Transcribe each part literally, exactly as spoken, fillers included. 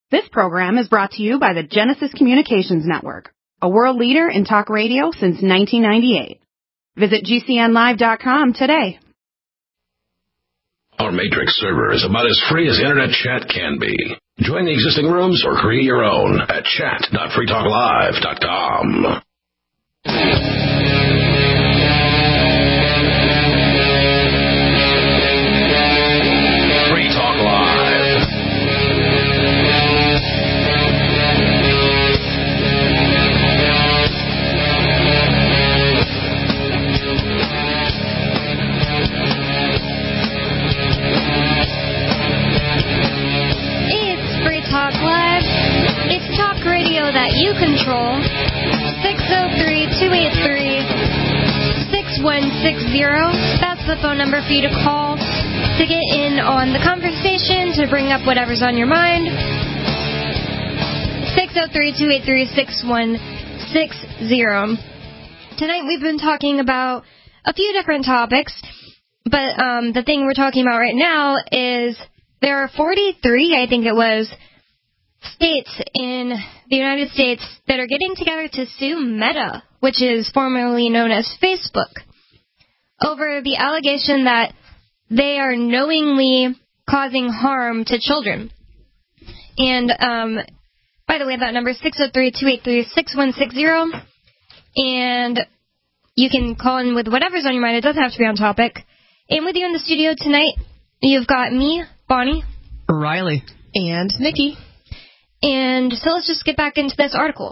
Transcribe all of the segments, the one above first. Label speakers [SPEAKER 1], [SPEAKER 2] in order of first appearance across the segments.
[SPEAKER 1] This program is brought to you by the Genesis Communications Network, a world leader in talk radio since nineteen ninety-eight. Visit G C N live dot com today.
[SPEAKER 2] Our Matrix server is about as free as internet chat can be. Join the existing rooms or create your own at chat dot free talk live dot com. Free Talk Live.
[SPEAKER 3] It's Free Talk Live. It's talk radio that you control. six oh three, two eight three, six one six zero. That's the phone number for you to call to get in on the conversation, to bring up whatever's on your mind. six oh three, two eight three, six one six zero. Tonight we've been talking about a few different topics, but um, the thing we're talking about right now is there are forty-three, I think it was, states in the United States that are getting together to sue Meta, which is formerly known as Facebook, over the allegation that they are knowingly causing harm to children. And, um, by the way, that number is six oh three, two eight three, six one six zero, and you can call in with whatever's on your mind. It doesn't have to be on topic. And with you in the studio tonight, you've got me, Bonnie,
[SPEAKER 4] Riley,
[SPEAKER 5] and Nikki.
[SPEAKER 3] And so let's just get back into this article.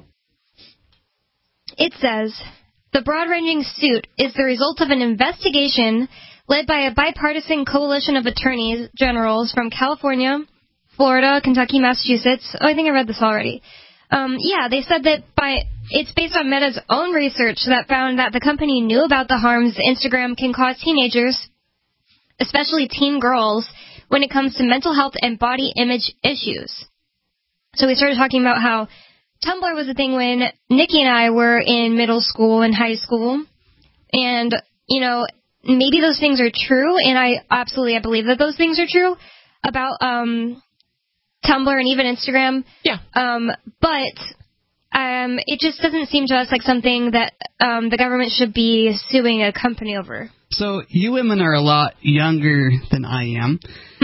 [SPEAKER 3] It says, the broad-ranging suit is the result of an investigation led by a bipartisan coalition of attorneys generals from California, Florida, Kentucky, Massachusetts. Oh, I think I read this already. Um, yeah, they said that by it's based on Meta's own research that found that the company knew about the harms Instagram can cause teenagers, especially teen girls, when it comes to mental health and body image issues. So we started talking about how Tumblr was a thing when Nikki and I were in middle school and high school. And, you know, maybe those things are true, and I absolutely I believe that those things are true about um, Tumblr and even Instagram.
[SPEAKER 5] Yeah.
[SPEAKER 3] Um, but um, it just doesn't seem to us like something that um, the government should be suing a company over.
[SPEAKER 4] So you women are a lot younger than I am.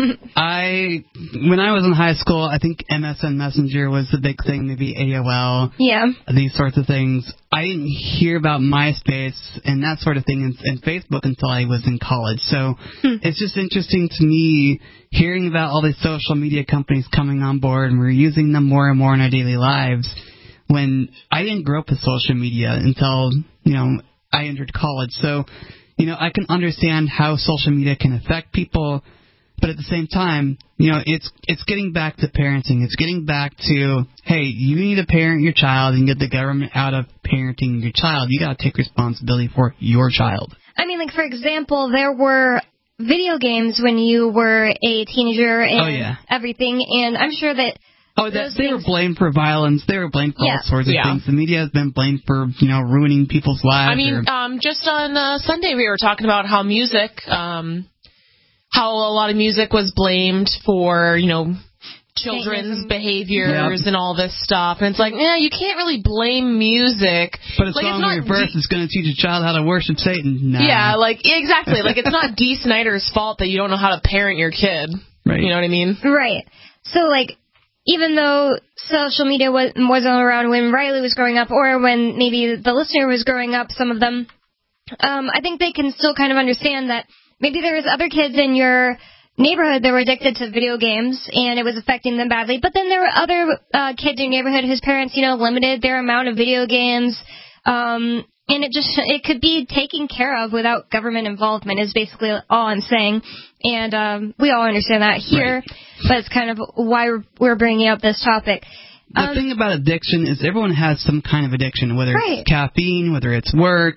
[SPEAKER 4] I, when I was in high school, I think M S N Messenger was the big thing, maybe A O L,
[SPEAKER 3] yeah,
[SPEAKER 4] these sorts of things. I didn't hear about MySpace and that sort of thing and, and Facebook until I was in college. So hmm. it's just interesting to me hearing about all these social media companies coming on board, and we're using them more and more in our daily lives, when I didn't grow up with social media until, you know, I entered college. So, you know, I can understand how social media can affect people, but at the same time, you know, it's it's getting back to parenting. It's getting back to, hey, you need to parent your child and get the government out of parenting your child. You got to take responsibility for your child.
[SPEAKER 3] I mean, like, for example, there were video games when you were a teenager and
[SPEAKER 4] oh, yeah.
[SPEAKER 3] everything, and I'm sure that
[SPEAKER 4] Oh, that, they things... were blamed for violence. They were blamed for
[SPEAKER 3] yeah.
[SPEAKER 4] all sorts of
[SPEAKER 5] yeah.
[SPEAKER 4] things. The media has been blamed for, you know, ruining people's lives.
[SPEAKER 5] I mean,
[SPEAKER 4] or...
[SPEAKER 5] um, just on uh, Sunday we were talking about how music, um, how a lot of music was blamed for, you know, children's
[SPEAKER 3] Satanism.
[SPEAKER 5] behaviors
[SPEAKER 4] yep.
[SPEAKER 5] and all this stuff. And it's like, yeah, you can't really blame music.
[SPEAKER 4] But a
[SPEAKER 5] like,
[SPEAKER 4] song
[SPEAKER 5] it's
[SPEAKER 4] in reverse de- is going to teach a child how to worship Satan. Nah.
[SPEAKER 5] Yeah, like, exactly. Like, it's not Dee Snider's fault that you don't know how to parent your kid.
[SPEAKER 4] Right.
[SPEAKER 5] You know what I mean?
[SPEAKER 3] Right. So, like, even though social media was, wasn't around when Riley was growing up, or when maybe the listener was growing up, some of them, um, I think they can still kind of understand that maybe there was other kids in your neighborhood that were addicted to video games, and it was affecting them badly. But then there were other uh, kids in your neighborhood whose parents, you know, limited their amount of video games, um, and it just it could be taken care of without government involvement. Is basically all I'm saying, and um, we all understand that here. Right. But it's kind of why we're bringing up this topic.
[SPEAKER 4] The
[SPEAKER 3] um,
[SPEAKER 4] thing about addiction is everyone has some kind of addiction, whether
[SPEAKER 3] right.
[SPEAKER 4] it's caffeine, whether it's work.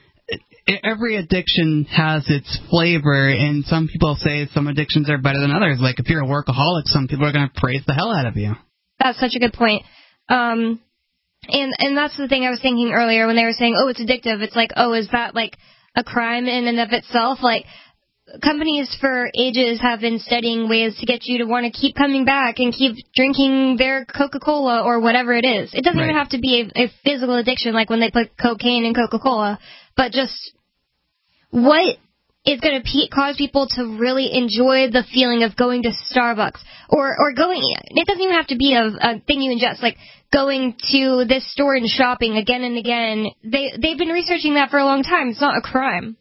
[SPEAKER 4] Every addiction has its flavor, and some people say some addictions are better than others. Like, if you're a workaholic, some people are going to praise the hell out of you.
[SPEAKER 3] That's such a good point. Um, and and that's the thing I was thinking earlier when they were saying, oh, it's addictive. It's like, oh, is that like a crime in and of itself? Like, companies for ages have been studying ways to get you to want to keep coming back and keep drinking their Coca-Cola or whatever it is. It doesn't right. even have to be a, a physical addiction like when they put cocaine in Coca-Cola, but just what is going to pe- cause people to really enjoy the feeling of going to Starbucks or, or going, it doesn't even have to be a, a thing you ingest, like going to this store and shopping again and again. They, they've been researching that for a long time. It's not a crime.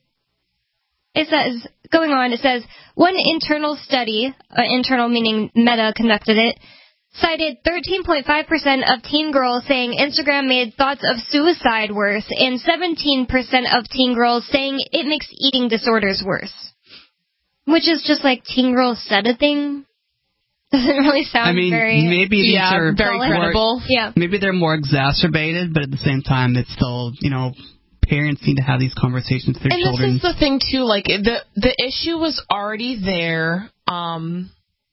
[SPEAKER 3] It says, going on, it says, one internal study, uh, internal meaning Meta conducted it, cited thirteen point five percent of teen girls saying Instagram made thoughts of suicide worse, and seventeen percent of teen girls saying it makes eating disorders worse. Which is just like teen girls said a thing. Doesn't really sound
[SPEAKER 4] I mean,
[SPEAKER 3] very...
[SPEAKER 4] maybe these
[SPEAKER 5] yeah,
[SPEAKER 4] are
[SPEAKER 5] very credible.
[SPEAKER 3] Yeah.
[SPEAKER 4] Maybe they're more exacerbated, but at the same time, it's still, you know, parents need to have these conversations with their
[SPEAKER 5] and
[SPEAKER 4] children.
[SPEAKER 5] And this is the thing, too, like, the, the issue was already there, um...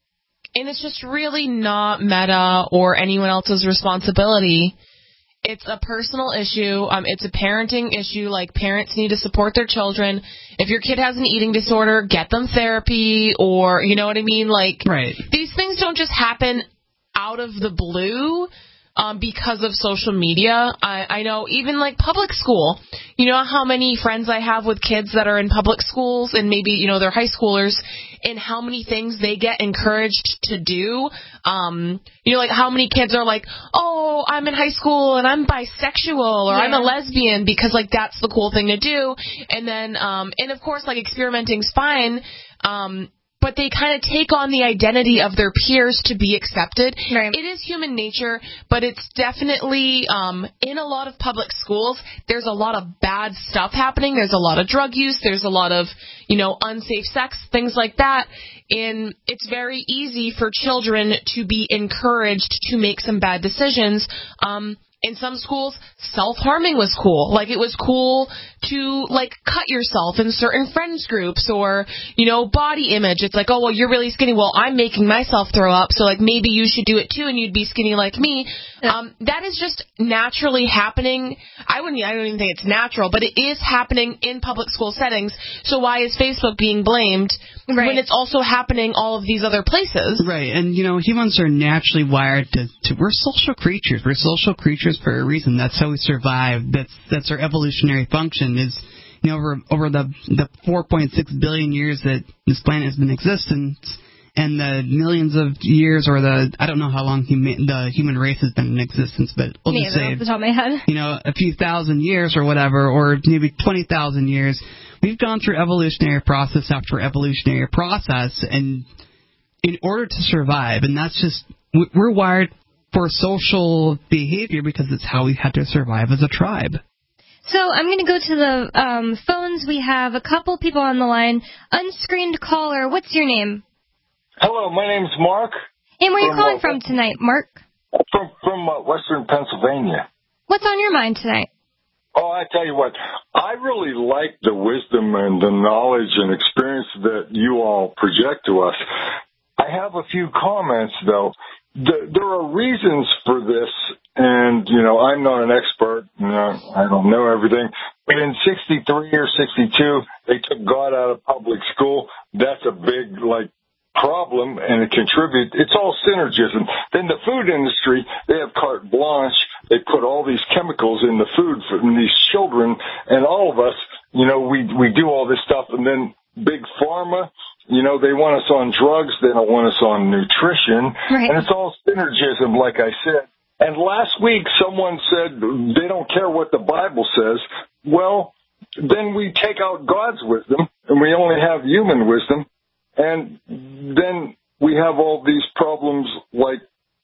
[SPEAKER 5] and it's just really not Meta or anyone else's responsibility. It's a personal issue. Um, it's a parenting issue. Like, parents need to support their children. If your kid has an eating disorder, get them therapy or, you know what I mean? Like,
[SPEAKER 4] right.
[SPEAKER 5] These things don't just happen out of the blue. Um, because of social media. I, I know even like public school, you know how many friends I have with kids that are in public schools and maybe, you know, they're high schoolers and how many things they get encouraged to do. Um, you know, like how many kids are like, oh, I'm in high school and I'm bisexual or yeah. I'm a lesbian because like that's the cool thing to do. And then, um, and of course like experimenting's fine. Um, But they kind of take on the identity of their peers to be accepted.
[SPEAKER 3] Right.
[SPEAKER 5] It is human nature, but it's definitely, um, in a lot of public schools, there's a lot of bad stuff happening. There's a lot of drug use. There's a lot of, you know, unsafe sex, things like that. And it's very easy for children to be encouraged to make some bad decisions. Um, In some schools, self-harming was cool. Like, it was cool to, like, cut yourself in certain friends groups or, you know, body image. It's like, oh, well, you're really skinny. Well, I'm making myself throw up, so, like, maybe you should do it, too, and you'd be skinny like me. Um, that is just naturally happening. I wouldn't, I don't even think it's natural, but it is happening in public school settings. So why is Facebook being blamed right. when it's also happening all of these other places?
[SPEAKER 4] Right, and, you know, humans are naturally wired to, to we're social creatures. We're social creatures for a reason. That's how we survive. That's that's our evolutionary function. Is you know over over the the four point six billion years that this planet has been in existence, and the millions of years, or the I don't know how long huma- the human race has been in existence, but we'll just say
[SPEAKER 3] off the top of my head.
[SPEAKER 4] you know a few thousand years or whatever, or maybe twenty thousand years. We've gone through evolutionary process after evolutionary process, and in order to survive, and that's just we're wired for social behavior because it's how we had to survive as a tribe.
[SPEAKER 3] So I'm going to go to the um, phones. We have a couple people on the line. Unscreened caller, what's your name?
[SPEAKER 6] Hello, my name's Mark.
[SPEAKER 3] And where are you
[SPEAKER 6] from,
[SPEAKER 3] calling
[SPEAKER 6] uh,
[SPEAKER 3] from tonight, Mark?
[SPEAKER 6] From from uh, Western Pennsylvania.
[SPEAKER 3] What's on your mind tonight?
[SPEAKER 6] Oh, I tell you what, I really like the wisdom and the knowledge and experience that you all project to us. I have a few comments, though. The, there are reasons for this, and, you know, I'm not an expert, you know, I don't know everything, but in sixty-three or sixty-two, they took God out of public school. That's a big, like, problem, and it contributes. It's all synergism. Then the food industry, they have carte blanche. They put all these chemicals in the food for these children, and all of us, you know, we, we do all this stuff, and then big pharma, you know, they want us on drugs, they don't want us on nutrition,
[SPEAKER 3] right.
[SPEAKER 6] and it's all synergism, like I said. And last week, someone said they don't care what the Bible says. Well, then we take out God's wisdom, and we only have human wisdom, and then we have all these problems, like,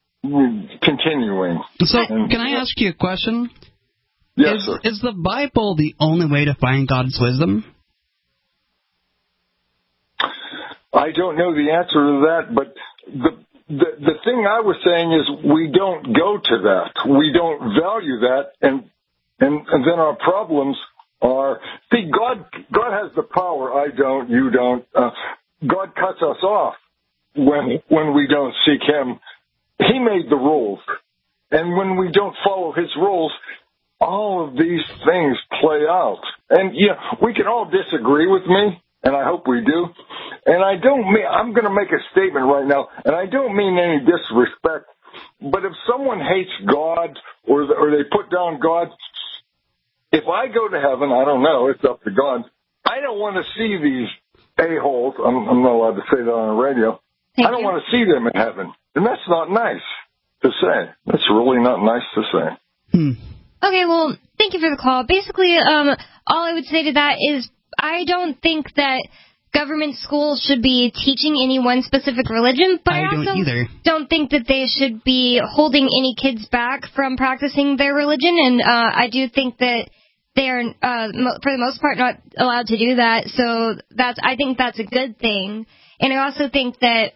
[SPEAKER 6] continuing.
[SPEAKER 4] So,
[SPEAKER 6] and,
[SPEAKER 4] can I ask you a question?
[SPEAKER 6] Yes,
[SPEAKER 4] is,
[SPEAKER 6] sir.
[SPEAKER 4] Is the Bible the only way to find God's wisdom?
[SPEAKER 6] I don't know the answer to that, but the, the the thing I was saying is we don't go to that. We don't value that, and and, and then our problems are, see, God God has the power. I don't, you don't. Uh, God cuts us off when when we don't seek Him. He made the rules, and when we don't follow His rules, all of these things play out. And yeah, we can all disagree with me. and I hope we do. And I don't mean, I'm going to make a statement right now, and I don't mean any disrespect, but if someone hates God or or they put down God, if I go to heaven, I don't know, it's up to God. I don't want to see these a-holes. I'm, I'm not allowed to say that on the radio.
[SPEAKER 3] Thank
[SPEAKER 6] I don't
[SPEAKER 3] you.
[SPEAKER 6] want to see them in heaven. And that's not nice to say. That's really not nice to say.
[SPEAKER 4] Hmm.
[SPEAKER 3] Okay, well, thank you for the call. Basically, um, all I would say to that is I don't think that government schools should be teaching any one specific religion, but I,
[SPEAKER 4] I don't
[SPEAKER 3] also
[SPEAKER 4] either.
[SPEAKER 3] don't think that they should be holding any kids back from practicing their religion, and uh, I do think that they are, uh, mo- for the most part, not allowed to do that, so that's I think that's a good thing. And I also think that,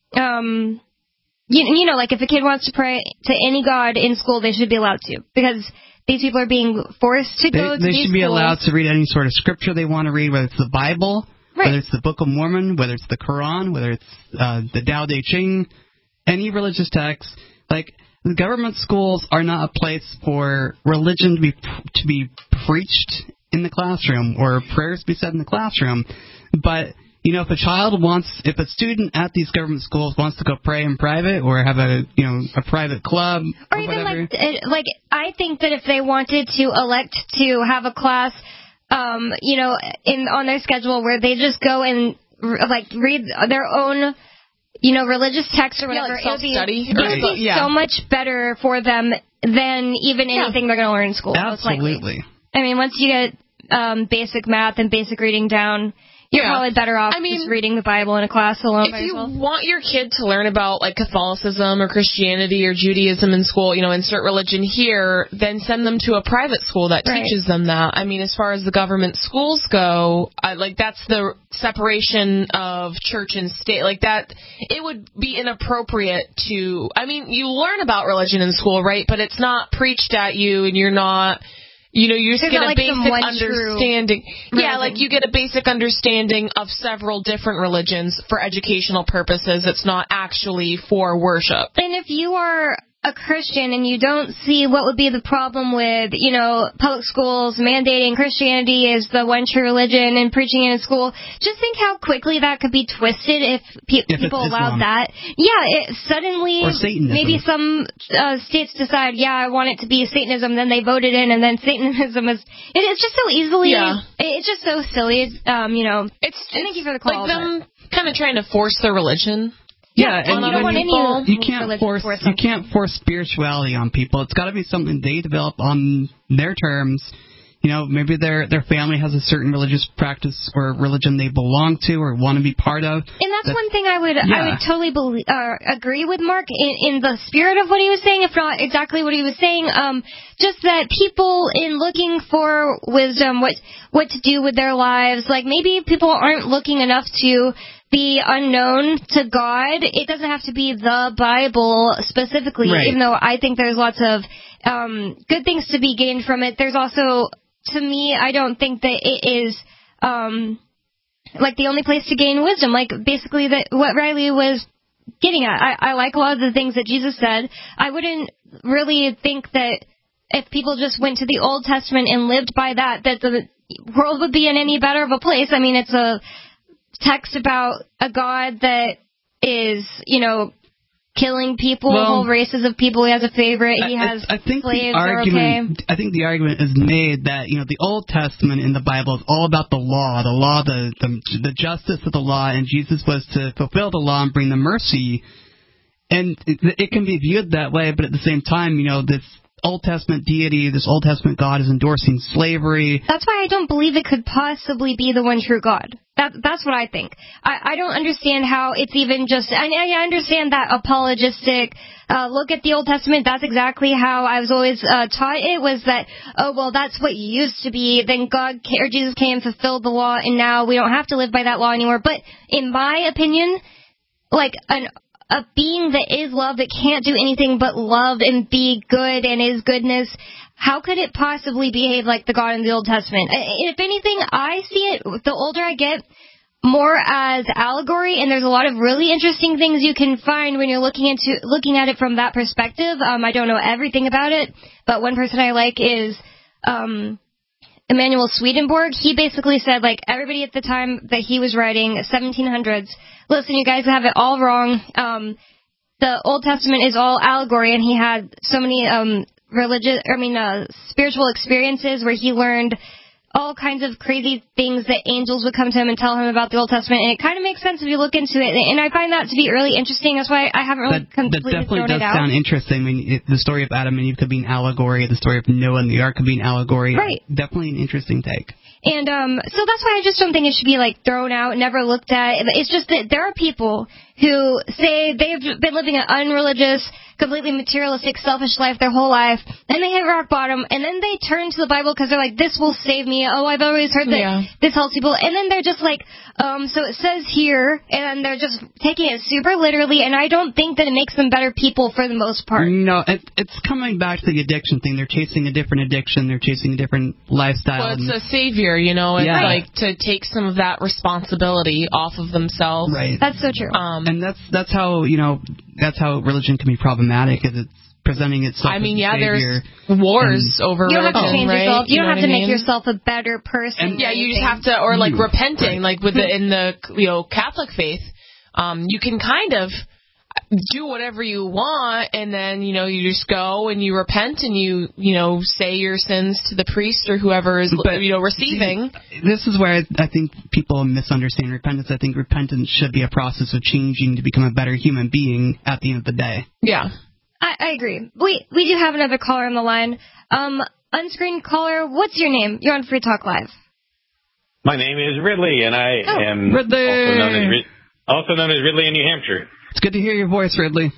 [SPEAKER 3] um, you, you know, like if a kid wants to pray to any god in school, they should be allowed to, because these people are being forced to
[SPEAKER 4] They,
[SPEAKER 3] go to
[SPEAKER 4] they
[SPEAKER 3] these
[SPEAKER 4] should be
[SPEAKER 3] schools.
[SPEAKER 4] allowed to read any sort of scripture they want to read, whether it's the Bible,
[SPEAKER 3] Right.
[SPEAKER 4] whether it's the Book of Mormon, whether it's the Quran, whether it's uh, the Tao Te Ching, any religious text. Like, the government schools are not a place for religion to be to be preached in the classroom or prayers to be said in the classroom. But, you know, if a child wants, if a student at these government schools wants to go pray in private or have a, you know, a private club or,
[SPEAKER 3] Or even
[SPEAKER 4] whatever.
[SPEAKER 3] like, uh, like I think that if they wanted to elect to have a class, um, you know, in on their schedule where they just go and like read their own, you know, religious text or
[SPEAKER 5] Yeah,
[SPEAKER 3] whatever,
[SPEAKER 5] like
[SPEAKER 3] it would be,
[SPEAKER 5] self-study.
[SPEAKER 3] it would be
[SPEAKER 5] Yeah.
[SPEAKER 3] so much better for them than even
[SPEAKER 5] Yeah.
[SPEAKER 3] anything they're going to learn in school. Most likely.
[SPEAKER 4] Absolutely.
[SPEAKER 3] I mean, once you get um, basic math and basic reading down, you're
[SPEAKER 5] Yeah.
[SPEAKER 3] probably better off
[SPEAKER 5] I mean,
[SPEAKER 3] just reading the Bible in a class alone by
[SPEAKER 5] If you
[SPEAKER 3] yourself.
[SPEAKER 5] want your kid to learn about like Catholicism or Christianity or Judaism in school, you know, insert religion here, then send them to a private school that
[SPEAKER 3] Right.
[SPEAKER 5] teaches them that. I mean, as far as the government schools go, I, like that's the separation of church and state. Like that, it would be inappropriate to. I mean, you learn about religion in school, right? But it's not preached at you, and you're not. You know, you just
[SPEAKER 3] There's
[SPEAKER 5] get
[SPEAKER 3] not,
[SPEAKER 5] a
[SPEAKER 3] like, some
[SPEAKER 5] basic
[SPEAKER 3] one true
[SPEAKER 5] understanding. Yeah,
[SPEAKER 3] religion.
[SPEAKER 5] like you get a basic understanding of several different religions for educational purposes. It's not actually for worship.
[SPEAKER 3] And if you are a Christian and you don't see what would be the problem with, you know, public schools mandating Christianity as the one true religion and preaching it in school, just think how quickly that could be twisted if, pe-
[SPEAKER 4] If
[SPEAKER 3] people
[SPEAKER 4] it's
[SPEAKER 3] allowed
[SPEAKER 4] Islam.
[SPEAKER 3] that. Yeah, it suddenly
[SPEAKER 4] Or Satanism.
[SPEAKER 3] maybe some uh, states decide, yeah, I want it to be Satanism, then they vote it in, and then Satanism is. It, it's just so easily.
[SPEAKER 5] Yeah.
[SPEAKER 3] It, it's just so silly. It's, um, you know.
[SPEAKER 5] It's,
[SPEAKER 3] Thank
[SPEAKER 5] it's
[SPEAKER 3] you for the call,
[SPEAKER 5] like them kind of trying to force their religion.
[SPEAKER 4] Yeah,
[SPEAKER 3] and
[SPEAKER 4] and
[SPEAKER 3] you don't want
[SPEAKER 5] people,
[SPEAKER 3] any
[SPEAKER 4] you can't
[SPEAKER 3] religion
[SPEAKER 4] force
[SPEAKER 3] force
[SPEAKER 4] you can't force spirituality on people. It's got to be something they develop on their terms. You know, maybe their their family has a certain religious practice or religion they belong to or want to be part of.
[SPEAKER 3] And that's, that's one thing I would
[SPEAKER 4] yeah.
[SPEAKER 3] I would totally believe, uh, agree with Mark in, in the spirit of what he was saying, if not exactly what he was saying. Um, just that people in looking for wisdom, what what to do with their lives, like maybe people aren't looking enough to the unknown to God. It doesn't have to be the Bible specifically,
[SPEAKER 4] right.
[SPEAKER 3] even though I think there's lots of um, good things to be gained from it. There's also, to me, I don't think that it is um, like the only place to gain wisdom. Like basically that what Riley was getting at. I, I like a lot of the things that Jesus said. I wouldn't really think that if people just went to the Old Testament and lived by that, that the world would be in any better of a place. I mean, it's a text about a God that is, you know, killing people,
[SPEAKER 4] well,
[SPEAKER 3] whole races of people. He has a favorite. He
[SPEAKER 4] I,
[SPEAKER 3] has
[SPEAKER 4] I, I think
[SPEAKER 3] slaves.
[SPEAKER 4] the argument,
[SPEAKER 3] Are okay.
[SPEAKER 4] I think the argument is made that, you know, the Old Testament in the Bible is all about the law, the law, the the, the justice of the law, and Jesus was to fulfill the law and bring the mercy. And it, it can be viewed that way, but at the same time, you know, this Old Testament deity, this Old Testament God is endorsing slavery.
[SPEAKER 3] That's why I don't believe it could possibly be the one true God. That, that's what I think. I, I don't understand how it's even just... I, I understand that apologistic, uh, look at the Old Testament. That's exactly how I was always uh, taught it, was that, oh, well, that's what you used to be. Then God or Jesus came, fulfilled the law, and now we don't have to live by that law anymore. But in my opinion, like an... a being that is love, that can't do anything but love and be good and is goodness, how could it possibly behave like the God in the Old Testament? If anything, I see it, the older I get, more as allegory, and there's a lot of really interesting things you can find when you're looking into looking at it from that perspective. Um, I don't know everything about it, but one person I like is um, Emanuel Swedenborg, he basically said, like, everybody at the time that he was writing, seventeen hundreds, listen, you guys have it all wrong. Um, the Old Testament is all allegory, and he had so many um, religious, I mean, uh, spiritual experiences where he learned all kinds of crazy things that angels would come to him and tell him about the Old Testament, and it kind of makes sense if you look into it, and I find that to be really interesting. That's why I haven't really
[SPEAKER 4] that,
[SPEAKER 3] completely
[SPEAKER 4] that definitely
[SPEAKER 3] thrown
[SPEAKER 4] does
[SPEAKER 3] it out.
[SPEAKER 4] sound interesting. I mean, it, the story of Adam and Eve could be an allegory. The story of Noah and the ark could be an allegory.
[SPEAKER 3] Right.
[SPEAKER 4] Definitely an interesting take.
[SPEAKER 3] And um, so that's why I just don't think it should be, like, thrown out, never looked at. It's just that there are people who say they've been living an unreligious, completely materialistic, selfish life their whole life, and they hit rock bottom, and then they turn to the Bible because they're like, this will save me. Oh, I've always heard that
[SPEAKER 5] Yeah.
[SPEAKER 3] this helps people. And then they're just like, um, so it says here, and they're just taking it super literally, and I don't think that it makes them better people for the most part.
[SPEAKER 4] No, it, it's coming back to the addiction thing. They're chasing a different addiction. They're chasing a different lifestyle.
[SPEAKER 5] Well, it's
[SPEAKER 4] and-
[SPEAKER 5] a savior, you know. It's
[SPEAKER 4] Yeah.
[SPEAKER 5] like to take some of that responsibility off of themselves.
[SPEAKER 4] right.
[SPEAKER 3] That's so true.
[SPEAKER 5] Um,
[SPEAKER 4] And that's that's how, you know, that's how religion can be problematic, is it's presenting itself
[SPEAKER 5] I mean,
[SPEAKER 4] as
[SPEAKER 5] yeah,
[SPEAKER 4] a savior.
[SPEAKER 5] there's wars over
[SPEAKER 3] you don't
[SPEAKER 5] religion,
[SPEAKER 3] have to change
[SPEAKER 5] right?
[SPEAKER 3] yourself. You,
[SPEAKER 5] know
[SPEAKER 3] don't have
[SPEAKER 5] what
[SPEAKER 3] to
[SPEAKER 5] I
[SPEAKER 3] make
[SPEAKER 5] mean?
[SPEAKER 3] yourself a better person.
[SPEAKER 4] And-
[SPEAKER 3] or
[SPEAKER 5] Yeah, you just
[SPEAKER 3] anything.
[SPEAKER 5] have to, or like
[SPEAKER 4] You,
[SPEAKER 5] repenting,
[SPEAKER 4] right.
[SPEAKER 5] like with the in the you know Catholic faith, um, you can kind of do whatever you want, and then you know you just go and you repent and you you know say your sins to the priest or whoever is
[SPEAKER 4] But,
[SPEAKER 5] you know receiving.
[SPEAKER 4] This is where I, I think people misunderstand repentance. I think repentance should be a process of changing to become a better human being at the end of the day.
[SPEAKER 5] Yeah.
[SPEAKER 3] I, I agree. We we do have another caller on the line. Um, unscreened caller, what's your name? You're on Free Talk Live.
[SPEAKER 7] My name is Ridley, and I
[SPEAKER 3] Oh,
[SPEAKER 7] am
[SPEAKER 4] Ridley.
[SPEAKER 7] also known as Rid- also known as Ridley in New Hampshire.
[SPEAKER 4] It's good to hear your voice, Ridley.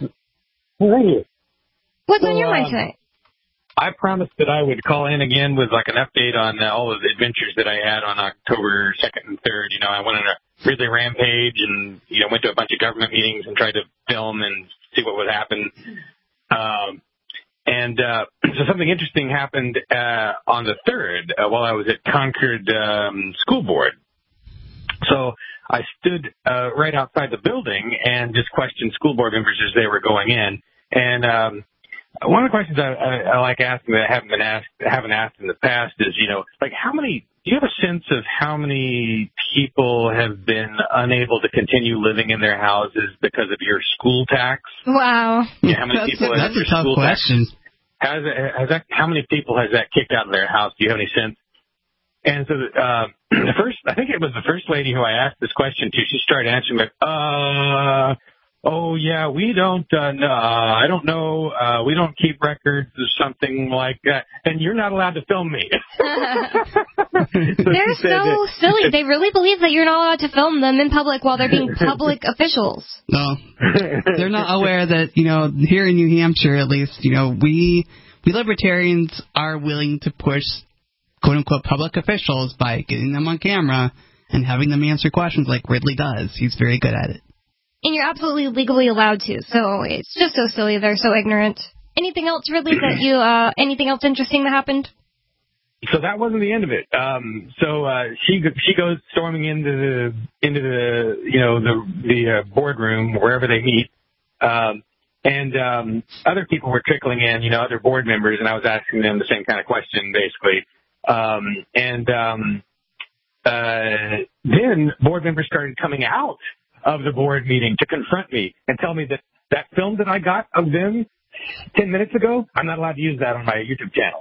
[SPEAKER 3] What's
[SPEAKER 7] So,
[SPEAKER 3] on your mind
[SPEAKER 7] um,
[SPEAKER 3] tonight?
[SPEAKER 7] I promised that I would call in again with like an update on uh, all of the adventures that I had on October second and third. You know, I went on a Ridley rampage and, you know, went to a bunch of government meetings and tried to film and see what would happen. Um, and uh, so something interesting happened uh, on the third uh, while I was at Concord um, School Board. So I stood uh, right outside the building and just questioned school board members as they were going in. And um, one of the questions I, I, I like asking that I haven't been asked, haven't asked in the past is, you know, like how many, do you have a sense of how many people have been unable to continue living in their houses because of your school tax?
[SPEAKER 3] Wow.
[SPEAKER 7] Yeah, how many
[SPEAKER 4] That's,
[SPEAKER 7] people
[SPEAKER 4] a,
[SPEAKER 7] have
[SPEAKER 4] that's a
[SPEAKER 7] your
[SPEAKER 4] tough
[SPEAKER 7] school tax?
[SPEAKER 4] question.
[SPEAKER 7] Has, it, has that, how many people has that kicked out of their house? Do you have any sense? And so uh, the first, I think it was the first lady who I asked this question to, she started answering like, uh, oh yeah, we don't, uh, no, I don't know, uh, we don't keep records or something like that, and you're not allowed to film me. So
[SPEAKER 3] They're
[SPEAKER 7] she said
[SPEAKER 3] so
[SPEAKER 7] that-
[SPEAKER 3] silly. They really believe that you're not allowed to film them in public while they're being public officials.
[SPEAKER 4] No, they're not aware that, you know, here in New Hampshire at least, you know, we we libertarians are willing to push quote-unquote public officials by getting them on camera and having them answer questions like Ridley does. He's very good at it.
[SPEAKER 3] And you're absolutely legally allowed to, so it's just so silly. They're so ignorant. Anything else, Ridley, that you, uh, anything else interesting that happened?
[SPEAKER 7] So that wasn't the end of it. Um, so uh, she she goes storming into the into the you know the the uh, boardroom wherever they meet, um, and um, other people were trickling in, you know, other board members, and I was asking them the same kind of question basically. Um, and um, uh, then board members started coming out of the board meeting to confront me and tell me that that film that I got of them ten minutes ago, I'm not allowed to use that on my YouTube channel.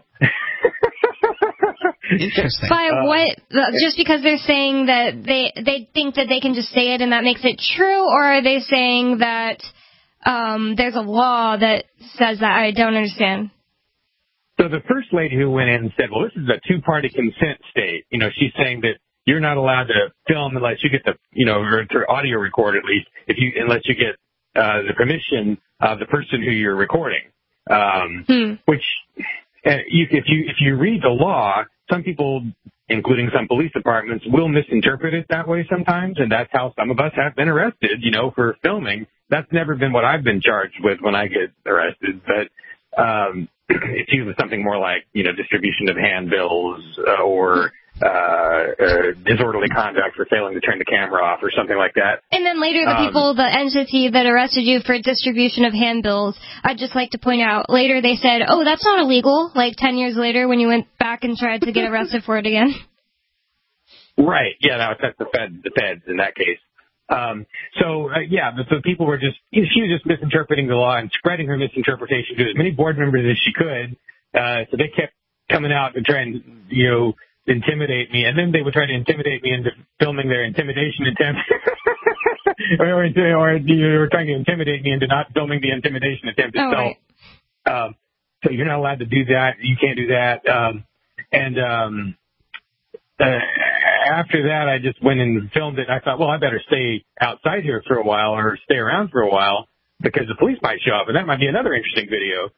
[SPEAKER 4] Interesting.
[SPEAKER 3] By
[SPEAKER 7] Uh,
[SPEAKER 3] what? Just because they're saying that they they think that they can just say it and that makes it true, or are they saying that um, there's a law that says that? I don't understand.
[SPEAKER 7] So the first lady who went in said, well, this is a two-party consent state. You know, she's saying that you're not allowed to film unless you get the, you know, or to audio record at least, if you, unless you get uh, the permission of the person who you're recording. Um,
[SPEAKER 3] Hmm.
[SPEAKER 7] Which, uh, you, if you if you read the law, some people, including some police departments, will misinterpret it that way sometimes, and that's how some of us have been arrested, you know, for filming. That's never been what I've been charged with when I get arrested, but um, it's usually something more like, you know, distribution of handbills uh, or uh, uh, disorderly conduct for failing to turn the camera off or something like that.
[SPEAKER 3] And then later, the
[SPEAKER 7] Um,
[SPEAKER 3] people, the entity that arrested you for distribution of handbills, I'd just like to point out, later they said, oh, that's not illegal, like ten years later when you went back and tried to get arrested for it again.
[SPEAKER 7] Right. Yeah, no, that's the Fed, the feds in that case. Um, so, uh, yeah, but so people were just, she was just misinterpreting the law and spreading her misinterpretation to as many board members as she could. Uh, so they kept coming out and trying, you know, intimidate me. And then they would try to intimidate me into filming their intimidation attempt. or, or, or you were trying to intimidate me into not filming the intimidation attempt
[SPEAKER 3] Oh,
[SPEAKER 7] itself.
[SPEAKER 3] right.
[SPEAKER 7] Um, so you're not allowed to do that. You can't do that. Um, and, um, uh, after that, I just went and filmed it. And I thought, well, I better stay outside here for a while or stay around for a while because the police might show up, and that might be another interesting video.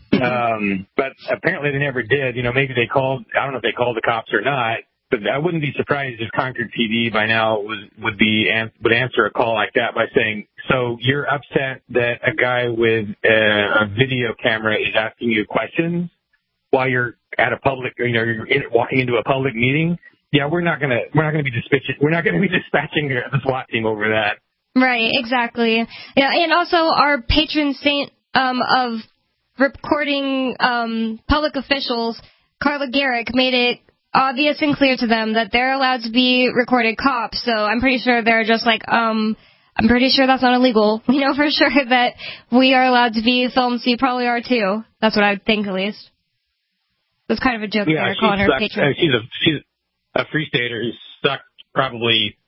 [SPEAKER 7] Um, but apparently they never did. You know, maybe they called. I don't know if they called the cops or not. But I wouldn't be surprised if Concord P D by now was would be would answer a call like that by saying, "So you're upset that a guy with a, a video camera is asking you questions while you're at a public, you know, you're in, walking into a public meeting." Yeah, we're not gonna we're not gonna be dispatching we're not gonna be dispatching the SWAT team over that.
[SPEAKER 3] Right, exactly. Yeah, and also our patron saint um, of recording um, public officials, Carla Gericke, made it obvious and clear to them that they're allowed to be recorded cops. So I'm pretty sure they're just like, um, I'm pretty sure that's not illegal. We know for sure that we are allowed to be filmed, so you probably are too. That's what I would think, at least. It's kind of a joke
[SPEAKER 7] yeah,
[SPEAKER 3] there, calling her
[SPEAKER 7] sucked,
[SPEAKER 3] patron.
[SPEAKER 7] uh, she's a she's a free stater who sucked probably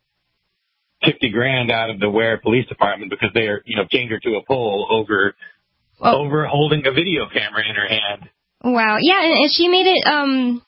[SPEAKER 7] fifty grand out of the Ware Police Department because they are, you know, chained her to a pole over oh. over holding a video camera in her hand.
[SPEAKER 3] Wow. Yeah, and, and she made it. Um,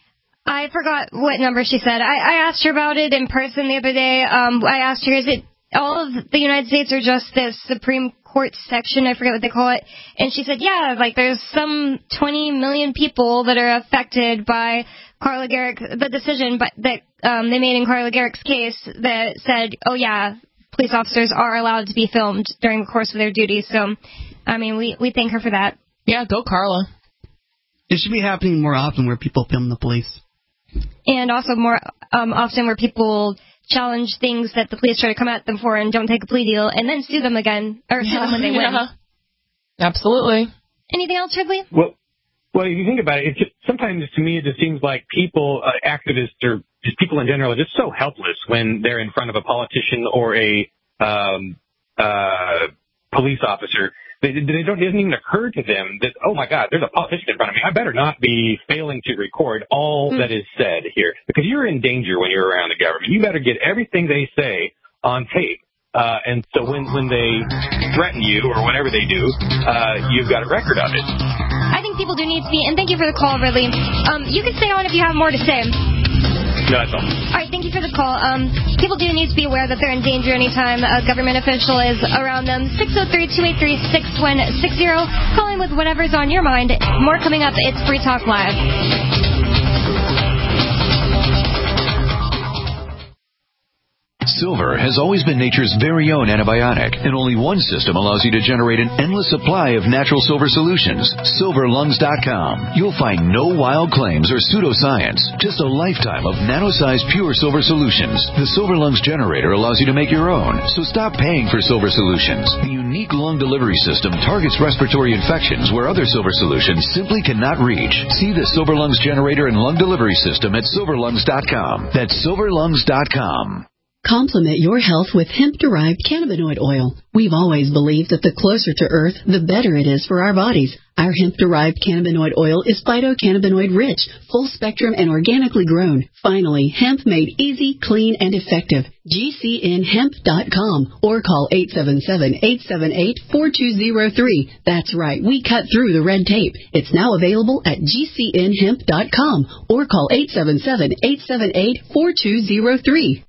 [SPEAKER 3] I forgot what number she said. I, I asked her about it in person the other day. Um, I asked her, is it all of the United States or just this Supreme Court section? I forget what they call it. And she said, yeah, like there's some twenty million people that are affected by Carla Gericke, the decision but that um, they made in Carla Gericke's case that said, oh, yeah, police officers are allowed to be filmed during the course of their duties. So, I mean, we, we thank her for that.
[SPEAKER 5] Yeah, go Carla.
[SPEAKER 4] It should be happening more often where people film the police.
[SPEAKER 3] And also more um, often where people challenge things that the police try to come at them for and don't take a plea deal and then sue them again, or sue
[SPEAKER 5] yeah,
[SPEAKER 3] them when they
[SPEAKER 5] yeah.
[SPEAKER 3] win.
[SPEAKER 5] Absolutely.
[SPEAKER 3] Anything else, Ridley?
[SPEAKER 7] Well, well, if you think about it, it just, sometimes to me it just seems like people, uh, activists, or just people in general, are just so helpless when they're in front of a politician or a um, uh, police officer. They, they don't, it doesn't even occur to them that, oh, my God, there's a politician in front of me. I better not be failing to record all mm. that is said here, because you're in danger when you're around the government. You better get everything they say on tape. Uh, and so when, when they threaten you or whatever they do, uh, you've got a record of it.
[SPEAKER 3] I think people do need to be, and thank you for the call, Ridley. Um, you can stay on if you have more to say.
[SPEAKER 7] No, that's all.
[SPEAKER 3] All right, thank you for the call. Um, people do need to be aware that they're in danger anytime a government official is around them. six oh three, two eight three, six one six zero. Calling with whatever's on your mind. More coming up. It's Free Talk Live.
[SPEAKER 8] Silver has always been nature's very own antibiotic, and only one system allows you to generate an endless supply of natural silver solutions. silver lungs dot com. You'll find no wild claims or pseudoscience, just a lifetime of nano-sized pure silver solutions. The Silver Lungs generator allows you to make your own, so stop paying for silver solutions. The unique lung delivery system targets respiratory infections where other silver solutions simply cannot reach. See the Silver Lungs generator and lung delivery system at silver lungs dot com. That's silver lungs dot com.
[SPEAKER 9] Complement your health with hemp-derived cannabinoid oil. We've always believed that the closer to Earth, the better it is for our bodies. Our hemp-derived cannabinoid oil is phytocannabinoid-rich, full-spectrum, and organically grown. Finally, hemp made easy, clean, and effective. G C N hemp dot com or call eight seven seven, eight seven eight, four two zero three. That's right, we cut through the red tape. It's now available at G C N hemp dot com or call eight seven seven, eight seven eight, four two zero three.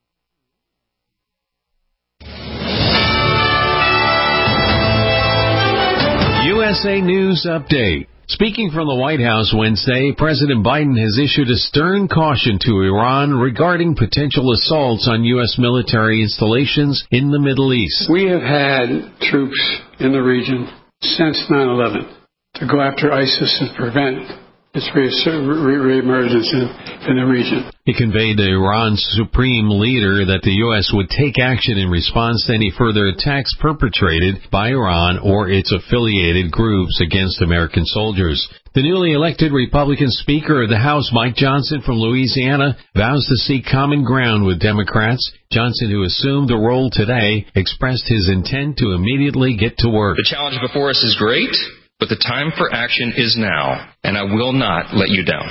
[SPEAKER 10] U S A News Update. Speaking from the White House Wednesday, President Biden has issued a stern caution to Iran regarding potential assaults on U S military installations in the Middle East.
[SPEAKER 11] We have had troops in the region since nine eleven to go after ISIS and prevent It's re-emergence in, in the region.
[SPEAKER 10] He conveyed to Iran's supreme leader that the U S would take action in response to any further attacks perpetrated by Iran or its affiliated groups against American soldiers. The newly elected Republican Speaker of the House, Mike Johnson from Louisiana, vows to seek common ground with Democrats. Johnson, who assumed the role today, expressed his intent to immediately get to work.
[SPEAKER 12] The challenge before us is great, but the time for action is now, and I will not let you down.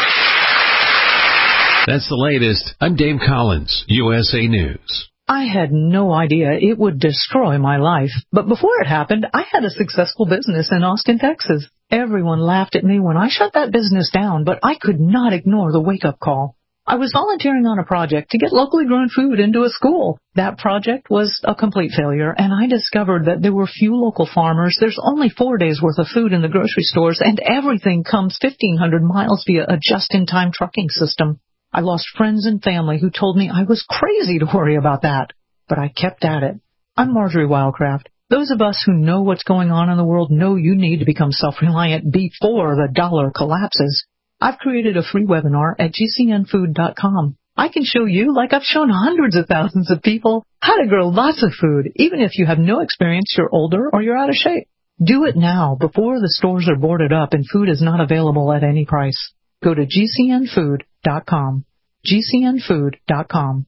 [SPEAKER 10] That's the latest. I'm Dave Collins, U S A News.
[SPEAKER 13] I had no idea it would destroy my life, but before it happened, I had a successful business in Austin, Texas. Everyone laughed at me when I shut that business down, but I could not ignore the wake-up call. I was volunteering on a project to get locally grown food into a school. That project was a complete failure, and I discovered that there were few local farmers. There's only four days' worth of food in the grocery stores, and everything comes fifteen hundred miles via a just-in-time trucking system. I lost friends and family who told me I was crazy to worry about that, but I kept at it. I'm Marjorie Wildcraft. Those of us who know what's going on in the world know you need to become self-reliant before the dollar collapses. I've created a free webinar at G C N food dot com. I can show you, like I've shown hundreds of thousands of people, how to grow lots of food, even if you have no experience, you're older, or you're out of shape. Do it now, before the stores are boarded up and food is not available at any price. Go to G C N food dot com. G C N food dot com.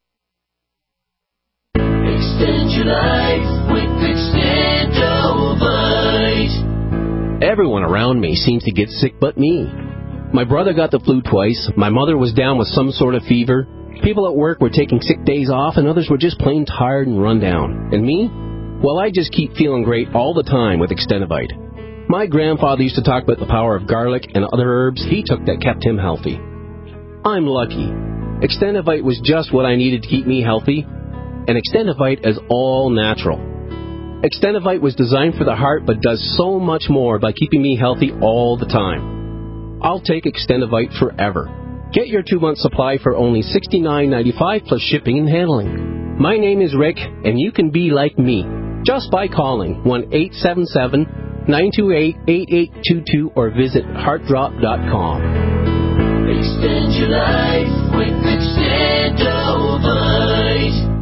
[SPEAKER 14] Extend your life with Extendovite.
[SPEAKER 15] Everyone around me seems to get sick but me. My brother got the flu twice, my mother was down with some sort of fever, people at work were taking sick days off, and others were just plain tired and run down. And me? Well, I just keep feeling great all the time with Extendovite. My grandfather used to talk about the power of garlic and other herbs he took that kept him healthy. I'm lucky. Extendovite was just what I needed to keep me healthy, and Extendovite is all natural. Extendovite was designed for the heart but does so much more by keeping me healthy all the time. I'll take Extendovite forever. Get your two-month supply for only sixty-nine ninety-five plus shipping and handling. My name is Rick, and you can be like me just by calling one eight seven seven, nine two eight, eight eight two two or visit heart drop dot com.
[SPEAKER 14] Extend your life with Extendovite.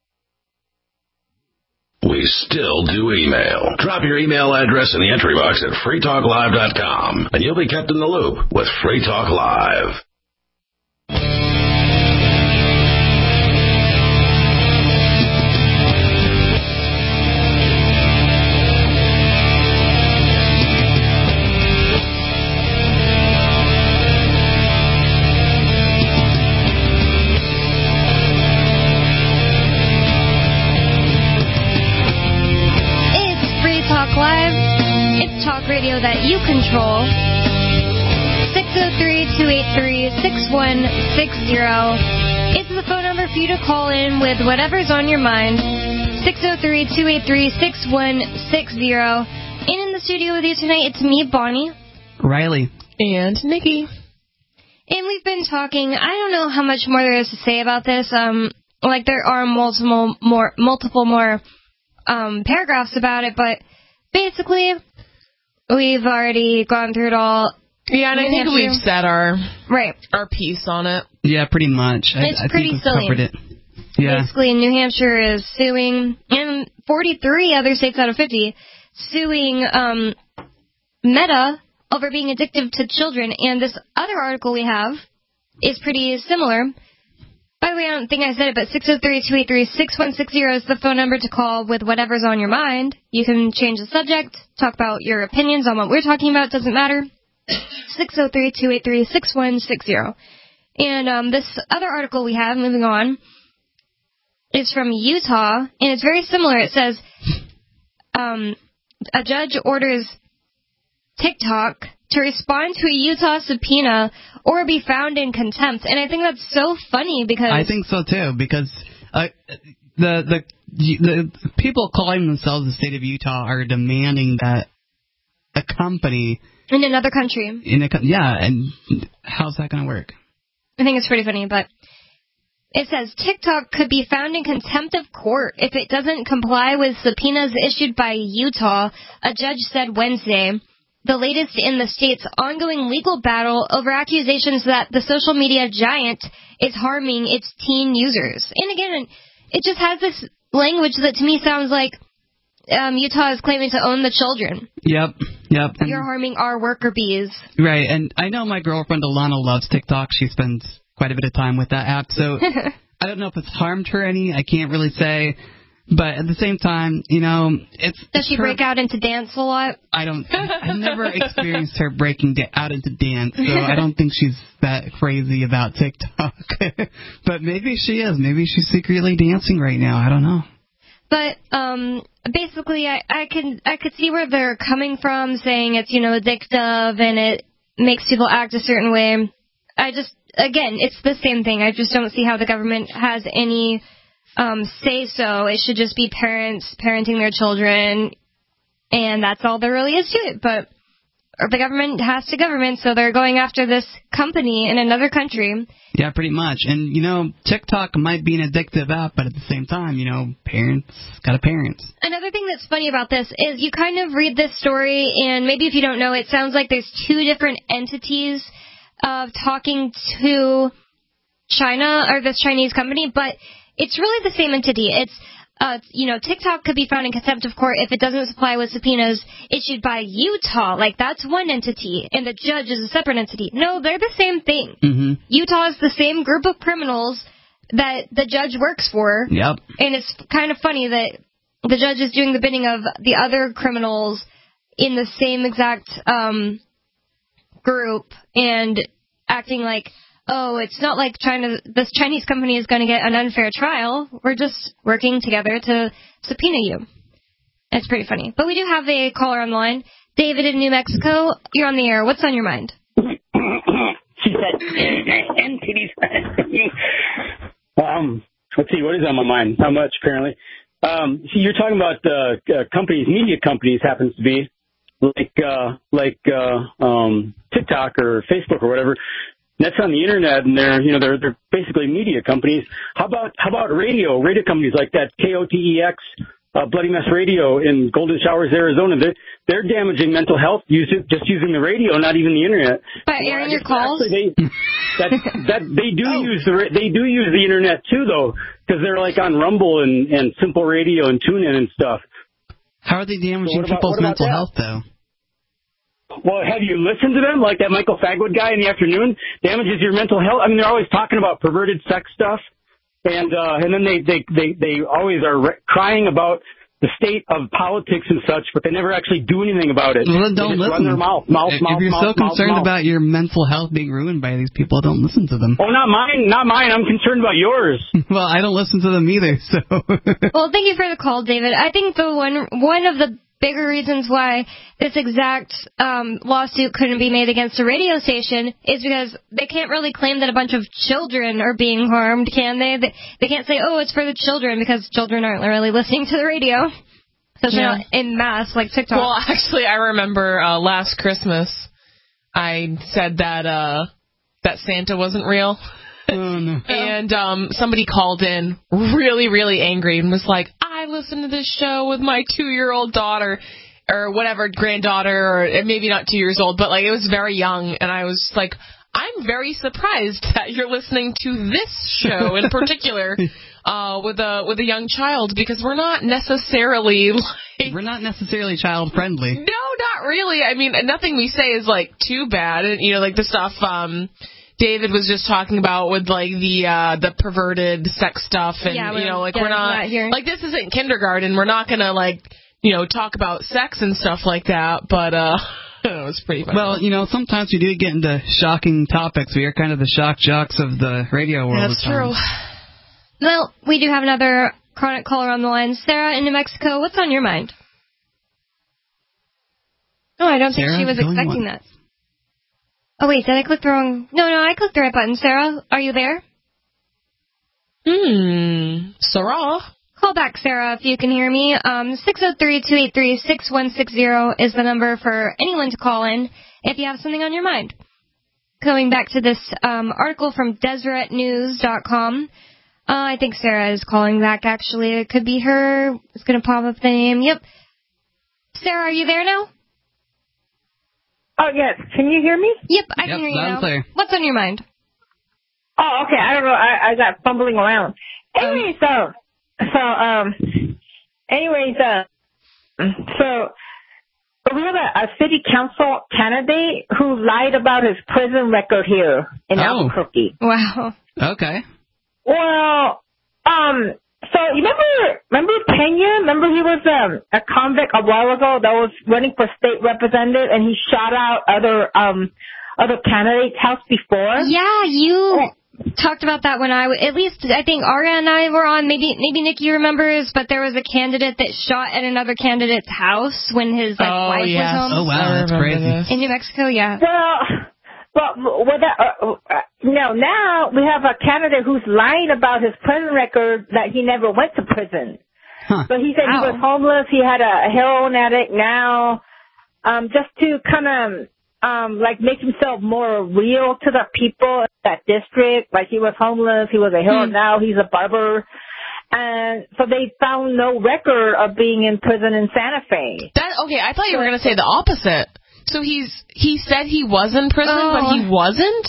[SPEAKER 2] We still do email. Drop your email address in the entry box at free talk live dot com, and you'll be kept in the loop with Free Talk Live.
[SPEAKER 3] Radio that you control. six oh three, two eight three, six one six zero is the phone number for you to call in with whatever's on your mind. six oh three, two eight three, six one six zero. And in the studio with you tonight, it's me, Bonnie,
[SPEAKER 4] Riley,
[SPEAKER 5] and Nikki.
[SPEAKER 3] And we've been talking. I don't know how much more there is to say about this. Um, like there are multiple more, multiple more um, paragraphs about it, but basically, we've already gone through it all.
[SPEAKER 5] Yeah, and I think we've said our
[SPEAKER 3] right
[SPEAKER 5] our piece on it.
[SPEAKER 4] Yeah, pretty much.
[SPEAKER 3] It's
[SPEAKER 4] I, I
[SPEAKER 3] pretty
[SPEAKER 4] think we've
[SPEAKER 3] silly.
[SPEAKER 4] covered it. Yeah.
[SPEAKER 3] Basically, New Hampshire is suing, and forty-three other states out of fifty, suing um, Meta over being addictive to children. And this other article we have is pretty similar. By the way, I don't think I said it, but six oh three, two eight three, six one six zero is the phone number to call with whatever's on your mind. You can change the subject, talk about your opinions on what we're talking about, doesn't matter. six oh three, two eight three, six one six zero. And um, this other article we have, moving on, is from Utah, and it's very similar. It says, um, a judge orders TikTok to respond to a Utah subpoena or be found in contempt. And I think that's so funny because...
[SPEAKER 4] I think so, too, because uh, the, the the people calling themselves the state of Utah are demanding that a company...
[SPEAKER 3] In another country.
[SPEAKER 4] In a, yeah, and how's that going to work?
[SPEAKER 3] I think it's pretty funny, but... It says, TikTok could be found in contempt of court if it doesn't comply with subpoenas issued by Utah, a judge said Wednesday. the latest in the state's ongoing legal battle over accusations that the social media giant is harming its teen users. And again, it just has this language that to me sounds like um, Utah is claiming to own the children.
[SPEAKER 4] Yep, yep. And
[SPEAKER 3] you're harming our worker bees.
[SPEAKER 4] Right, and I know my girlfriend Alana loves TikTok. She spends quite a bit of time with that app, so I don't know if it's harmed her any. I can't really say. But at the same time, you know, it's...
[SPEAKER 3] Does she
[SPEAKER 4] her,
[SPEAKER 3] break out into dance a lot?
[SPEAKER 4] I don't... I've never experienced her breaking da- out into dance, so I don't think she's that crazy about TikTok. But maybe she is. Maybe she's secretly dancing right now. I don't know.
[SPEAKER 3] But um, basically, I, I can I could see where they're coming from, saying it's, you know, addictive and it makes people act a certain way. I just, again, it's the same thing. I just don't see how the government has any... Um, say so. It should just be parents parenting their children, and that's all there really is to it. But the government has to government, so they're going after this company in another country.
[SPEAKER 4] Yeah, pretty much. And, you know, TikTok might be an addictive app, but at the same time, you know, parents gotta parent.
[SPEAKER 3] Another thing that's funny about this is you kind of read this story, and maybe if you don't know, it sounds like there's two different entities of talking to China, or this Chinese company, but it's really the same entity. It's, uh, you know, TikTok could be found in contempt of court if it doesn't comply with subpoenas issued by Utah. Like, that's one entity, and the judge is a separate entity. No, they're the same thing.
[SPEAKER 4] Mm-hmm.
[SPEAKER 3] Utah is the same group of criminals that the judge works for.
[SPEAKER 4] Yep.
[SPEAKER 3] And it's kind of funny that the judge is doing the bidding of the other criminals in the same exact um, group and acting like, oh, it's not like China. This Chinese company is going to get an unfair trial. We're just working together to subpoena you. It's pretty funny. But we do have a caller on the line. David in New Mexico, you're on the air. What's on your mind?
[SPEAKER 16] She said, and titties. um, let's see, what is on my mind? Not much, apparently. Um, see, you're talking about uh, uh, companies, media companies happens to be, like uh, like uh, um, TikTok or Facebook or whatever. That's on the internet, and they're, you know, they're they're basically media companies. How about how about radio? Radio companies like that K O T E X, uh, Bloody Mess Radio in Golden Showers, Arizona. They're they're damaging mental health use it, just using the radio, not even the internet.
[SPEAKER 3] By airing your calls.
[SPEAKER 16] Actually, they, that that they do oh. use the they do use the internet too, though, because they're like on Rumble and and Simple Radio and TuneIn and stuff.
[SPEAKER 4] How are they damaging
[SPEAKER 16] so
[SPEAKER 4] people's mental that? health, though?
[SPEAKER 16] Well, have you listened to them? Like that Michael Fagwood guy in the afternoon damages your mental health. I mean, they're always talking about perverted sex stuff, and uh, and then they they they they always are re- crying about the state of politics and such, but they never actually do anything about it.
[SPEAKER 4] Well, then don't listen.
[SPEAKER 16] Run their mouth, mouth,
[SPEAKER 4] if
[SPEAKER 16] mouth,
[SPEAKER 4] you're
[SPEAKER 16] mouth,
[SPEAKER 4] so
[SPEAKER 16] mouth,
[SPEAKER 4] concerned
[SPEAKER 16] mouth.
[SPEAKER 4] about your mental health being ruined by these people, don't listen to them.
[SPEAKER 16] Oh, not mine, not mine. I'm concerned about yours.
[SPEAKER 4] Well, I don't listen to them either. So.
[SPEAKER 3] Well, thank you for the call, David. I think the one one of the bigger reasons why this exact um, lawsuit couldn't be made against a radio station is because they can't really claim that a bunch of children are being harmed, can they? They, they can't say, oh, it's for the children, because children aren't really listening to the radio. Especially
[SPEAKER 5] Yeah.
[SPEAKER 3] not in mass, like TikTok.
[SPEAKER 5] Well, actually, I remember uh, last Christmas, I said that uh, that Santa wasn't real.
[SPEAKER 4] Oh, no.
[SPEAKER 5] And um, somebody called in really, really angry and was like, I listened to this show with my two-year-old daughter, or whatever, granddaughter, or maybe not two years old, but like it was very young. And I was like, I'm very surprised that you're listening to this show in particular uh, with a with a young child, because we're not necessarily like...
[SPEAKER 4] We're not necessarily child-friendly.
[SPEAKER 5] No, not really. I mean, nothing we say is like too bad. And, you know, like the stuff... Um, David was just talking about with like the uh, the perverted sex stuff, and
[SPEAKER 3] yeah,
[SPEAKER 5] you know, like
[SPEAKER 3] yeah,
[SPEAKER 5] we're not
[SPEAKER 3] here.
[SPEAKER 5] like this isn't kindergarten. We're not gonna like you know talk about sex and stuff like that. But uh, it was pretty funny.
[SPEAKER 4] Well, you know, sometimes we do get into shocking topics. We are kind of the shock jocks of the radio world.
[SPEAKER 5] That's true.
[SPEAKER 3] Well, we do have another chronic caller on the line. Sarah in New Mexico, what's on your mind? Oh, I don't
[SPEAKER 4] Sarah,
[SPEAKER 3] think she was
[SPEAKER 4] going
[SPEAKER 3] expecting
[SPEAKER 4] what?
[SPEAKER 3] that. Oh, wait, did I click the wrong... No, no, I clicked the right button. Sarah, are you there?
[SPEAKER 5] Hmm, Sarah?
[SPEAKER 3] Call back, Sarah, if you can hear me. Um, six oh three, two eight three, six one six zero is the number for anyone to call in if you have something on your mind. Going back to this um, article from Deseret News dot com, uh, I think Sarah is calling back, actually. It could be her. It's going to pop up the name. Yep. Sarah, are you there now?
[SPEAKER 17] yes. Can you hear me?
[SPEAKER 3] Yep, I
[SPEAKER 4] Yep,
[SPEAKER 3] can hear you
[SPEAKER 4] loud and
[SPEAKER 3] now.
[SPEAKER 4] clear.
[SPEAKER 3] What's on your mind?
[SPEAKER 17] Oh, okay. I don't know. I, I got fumbling around. Anyway, so, so, um, anyways, uh, so, we have a, a city council candidate who lied about his prison record here in
[SPEAKER 4] Oh.
[SPEAKER 17] Albuquerque.
[SPEAKER 3] Wow.
[SPEAKER 4] Okay.
[SPEAKER 17] Well, um, so you remember, remember Pena? Remember he was um, a convict a while ago that was running for state representative, and he shot out other um other candidates' house before.
[SPEAKER 3] Yeah, you talked about that when I, w- at least I think Aria and I were on, maybe maybe Nikki remembers, but there was a candidate that shot at another candidate's house when his like,
[SPEAKER 5] Oh,
[SPEAKER 3] wife
[SPEAKER 5] yes.
[SPEAKER 3] was home.
[SPEAKER 4] Oh, wow, that's crazy.
[SPEAKER 5] This.
[SPEAKER 3] In New Mexico, yeah.
[SPEAKER 17] Well, well, well that, uh, uh, no, now we have a candidate who's lying about his prison record that he never went to prison.
[SPEAKER 4] Huh.
[SPEAKER 17] So he said
[SPEAKER 3] Wow.
[SPEAKER 17] he was homeless, he had a heroin addict now, um, just to kind of, um, like make himself more real to the people in that district. Like he was homeless, he was a heroin,
[SPEAKER 3] Hmm.
[SPEAKER 17] now he's a barber. And so they found no record of being in prison in Santa Fe.
[SPEAKER 5] That okay? I thought you were going to say the opposite. So he's he said he was in prison,
[SPEAKER 3] Oh.
[SPEAKER 5] but he wasn't.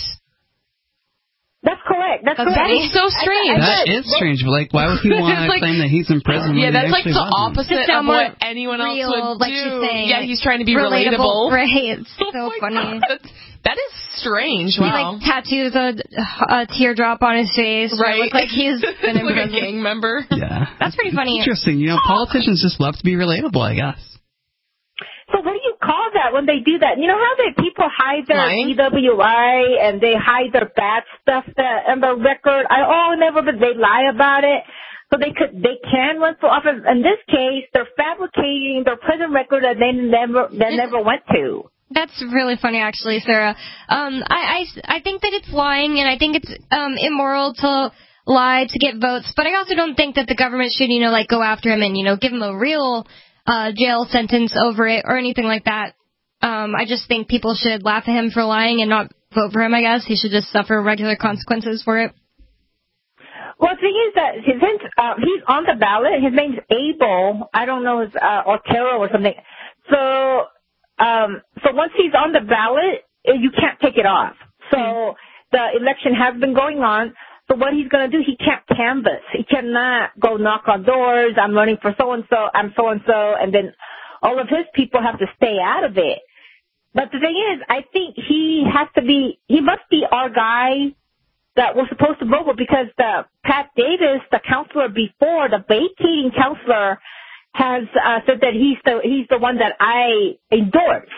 [SPEAKER 17] That's correct. That's
[SPEAKER 5] That
[SPEAKER 17] correct.
[SPEAKER 5] is so strange.
[SPEAKER 4] That is strange. But like, why would he want to
[SPEAKER 5] Like-
[SPEAKER 4] claim that he's in prison?
[SPEAKER 5] Yeah,
[SPEAKER 4] when
[SPEAKER 5] that's
[SPEAKER 4] he
[SPEAKER 5] like
[SPEAKER 4] actually
[SPEAKER 5] the
[SPEAKER 4] wasn't?
[SPEAKER 5] opposite
[SPEAKER 3] To
[SPEAKER 5] of
[SPEAKER 3] sound more
[SPEAKER 5] what anyone else
[SPEAKER 3] real,
[SPEAKER 5] would
[SPEAKER 3] like
[SPEAKER 5] do.
[SPEAKER 3] she's saying,
[SPEAKER 5] Yeah,
[SPEAKER 3] like,
[SPEAKER 5] he's trying to be relatable.
[SPEAKER 3] Right, it's so
[SPEAKER 5] Oh my
[SPEAKER 3] funny.
[SPEAKER 5] God, that's- that is strange.
[SPEAKER 3] He
[SPEAKER 5] Wow.
[SPEAKER 3] like tattoos a, a teardrop on his face.
[SPEAKER 5] Right.
[SPEAKER 3] Look like he's been in
[SPEAKER 5] like a
[SPEAKER 3] prison.
[SPEAKER 5] gang member.
[SPEAKER 4] Yeah.
[SPEAKER 3] That's pretty funny.
[SPEAKER 4] Interesting. You know, politicians just love to be relatable, I guess.
[SPEAKER 17] So what do you call that when they do that? You know how they people hide their
[SPEAKER 5] Lying?
[SPEAKER 17] D W I and they hide their bad stuff that on their record? I oh never, but they lie about it. So they could they can run for office. In this case, they're fabricating their prison record that they never they never went to.
[SPEAKER 3] That's really funny, actually, Sarah. Um, I, I, I think that it's lying, and I think it's um, immoral to lie to get votes. But I also don't think that the government should, you know, like go after him and, you know, give him a real uh, jail sentence over it or anything like that. Um, I just think people should laugh at him for lying and not vote for him. I guess he should just suffer regular consequences for it.
[SPEAKER 17] Well, the thing is that his uh, he's on the ballot. His name's Abel. I don't know his uh, Otero or something. So. Um, so once he's on the ballot, you can't take it off. So the election has been going on. So what he's going to do, he can't canvass. He cannot go knock on doors. I'm running for so-and-so. I'm so-and-so. And then all of his people have to stay out of it. But the thing is, I think he has to be, he must be our guy that we're supposed to vote for because the Pat Davis, the counselor before, the vacating counselor, has uh, said that he's the he's the one that I endorse.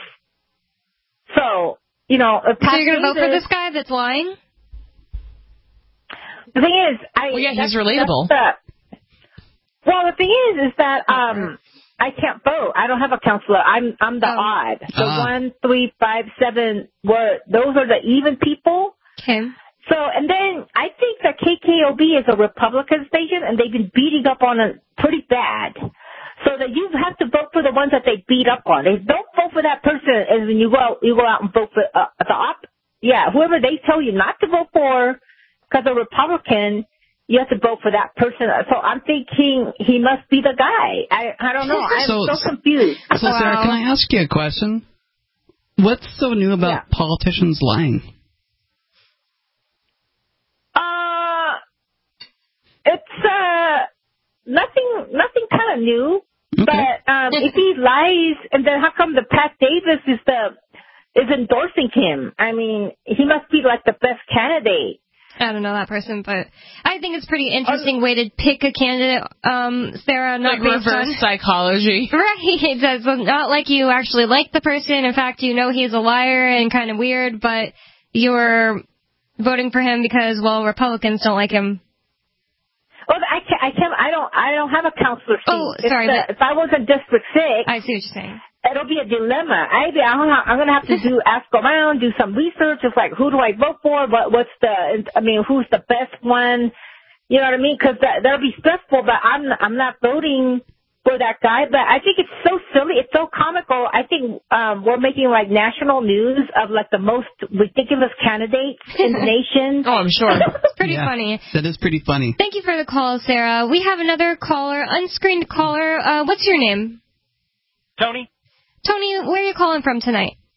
[SPEAKER 17] So, you know, if Pat
[SPEAKER 3] So you're going to vote for
[SPEAKER 17] Davis-
[SPEAKER 3] this guy that's lying?
[SPEAKER 17] The thing is, I
[SPEAKER 5] Well, yeah, he's
[SPEAKER 17] that's-
[SPEAKER 5] relatable.
[SPEAKER 17] that's the- well, the thing is, is that um, I can't vote. I don't have a counselor. I'm I'm the
[SPEAKER 3] Oh.
[SPEAKER 17] odd. So
[SPEAKER 4] Ah.
[SPEAKER 17] one, three, five, seven. Were those are the even people?
[SPEAKER 3] Okay.
[SPEAKER 17] So, and then I think that K K O B is a Republican station, and they've been beating up on it pretty bad. So that you have to vote for the ones that they beat up on. They don't vote for that person, and then you go out, you go out and vote for uh, the op. Yeah, whoever they tell you not to vote for, because they're Republican, you have to vote for that person. So I'm thinking he must be the guy. I I don't know. I'm so,
[SPEAKER 4] So-
[SPEAKER 17] confused.
[SPEAKER 4] So, Sarah, can I ask you a question? What's so new about
[SPEAKER 17] Yeah.
[SPEAKER 4] politicians lying?
[SPEAKER 17] Uh, it's uh nothing, nothing kind of new.
[SPEAKER 4] Okay.
[SPEAKER 17] But um, if he lies, and then how come the Pat Davis is the is endorsing him? I mean, he must be like the best candidate.
[SPEAKER 3] I don't know that person, but I think it's a pretty interesting way to pick a candidate, um, Sarah, not
[SPEAKER 5] Like
[SPEAKER 3] based
[SPEAKER 5] reverse
[SPEAKER 3] on...
[SPEAKER 5] psychology.
[SPEAKER 3] Right, it's not like you actually like the person. In fact, you know he's a liar and kind of weird, but you're voting for him because, well, Republicans don't like him.
[SPEAKER 17] Well, I can't. I can't. I don't. I don't have a counselor seat.
[SPEAKER 3] Oh,
[SPEAKER 17] It's
[SPEAKER 3] sorry,
[SPEAKER 17] the-
[SPEAKER 3] but-
[SPEAKER 17] if I was in District Six,
[SPEAKER 3] I see what you're saying.
[SPEAKER 17] it'll be a dilemma. I, I'm going to have to do ask around, do some research. It's like, who do I vote for? What, what's the? I mean, who's the best one? You know what I mean? Because that, that'll be stressful. But I'm I'm not voting for that guy. But I think it's so silly. It's so comical. I think um, we're making like national news of like the most ridiculous candidates in the nation.
[SPEAKER 5] Oh, I'm sure.
[SPEAKER 3] It's pretty
[SPEAKER 4] Yeah,
[SPEAKER 3] funny.
[SPEAKER 4] That is pretty funny.
[SPEAKER 3] Thank you for the call, Sarah. We have another caller, unscreened caller. Uh, what's your name?
[SPEAKER 18] Tony?
[SPEAKER 3] Tony, where are you calling from tonight?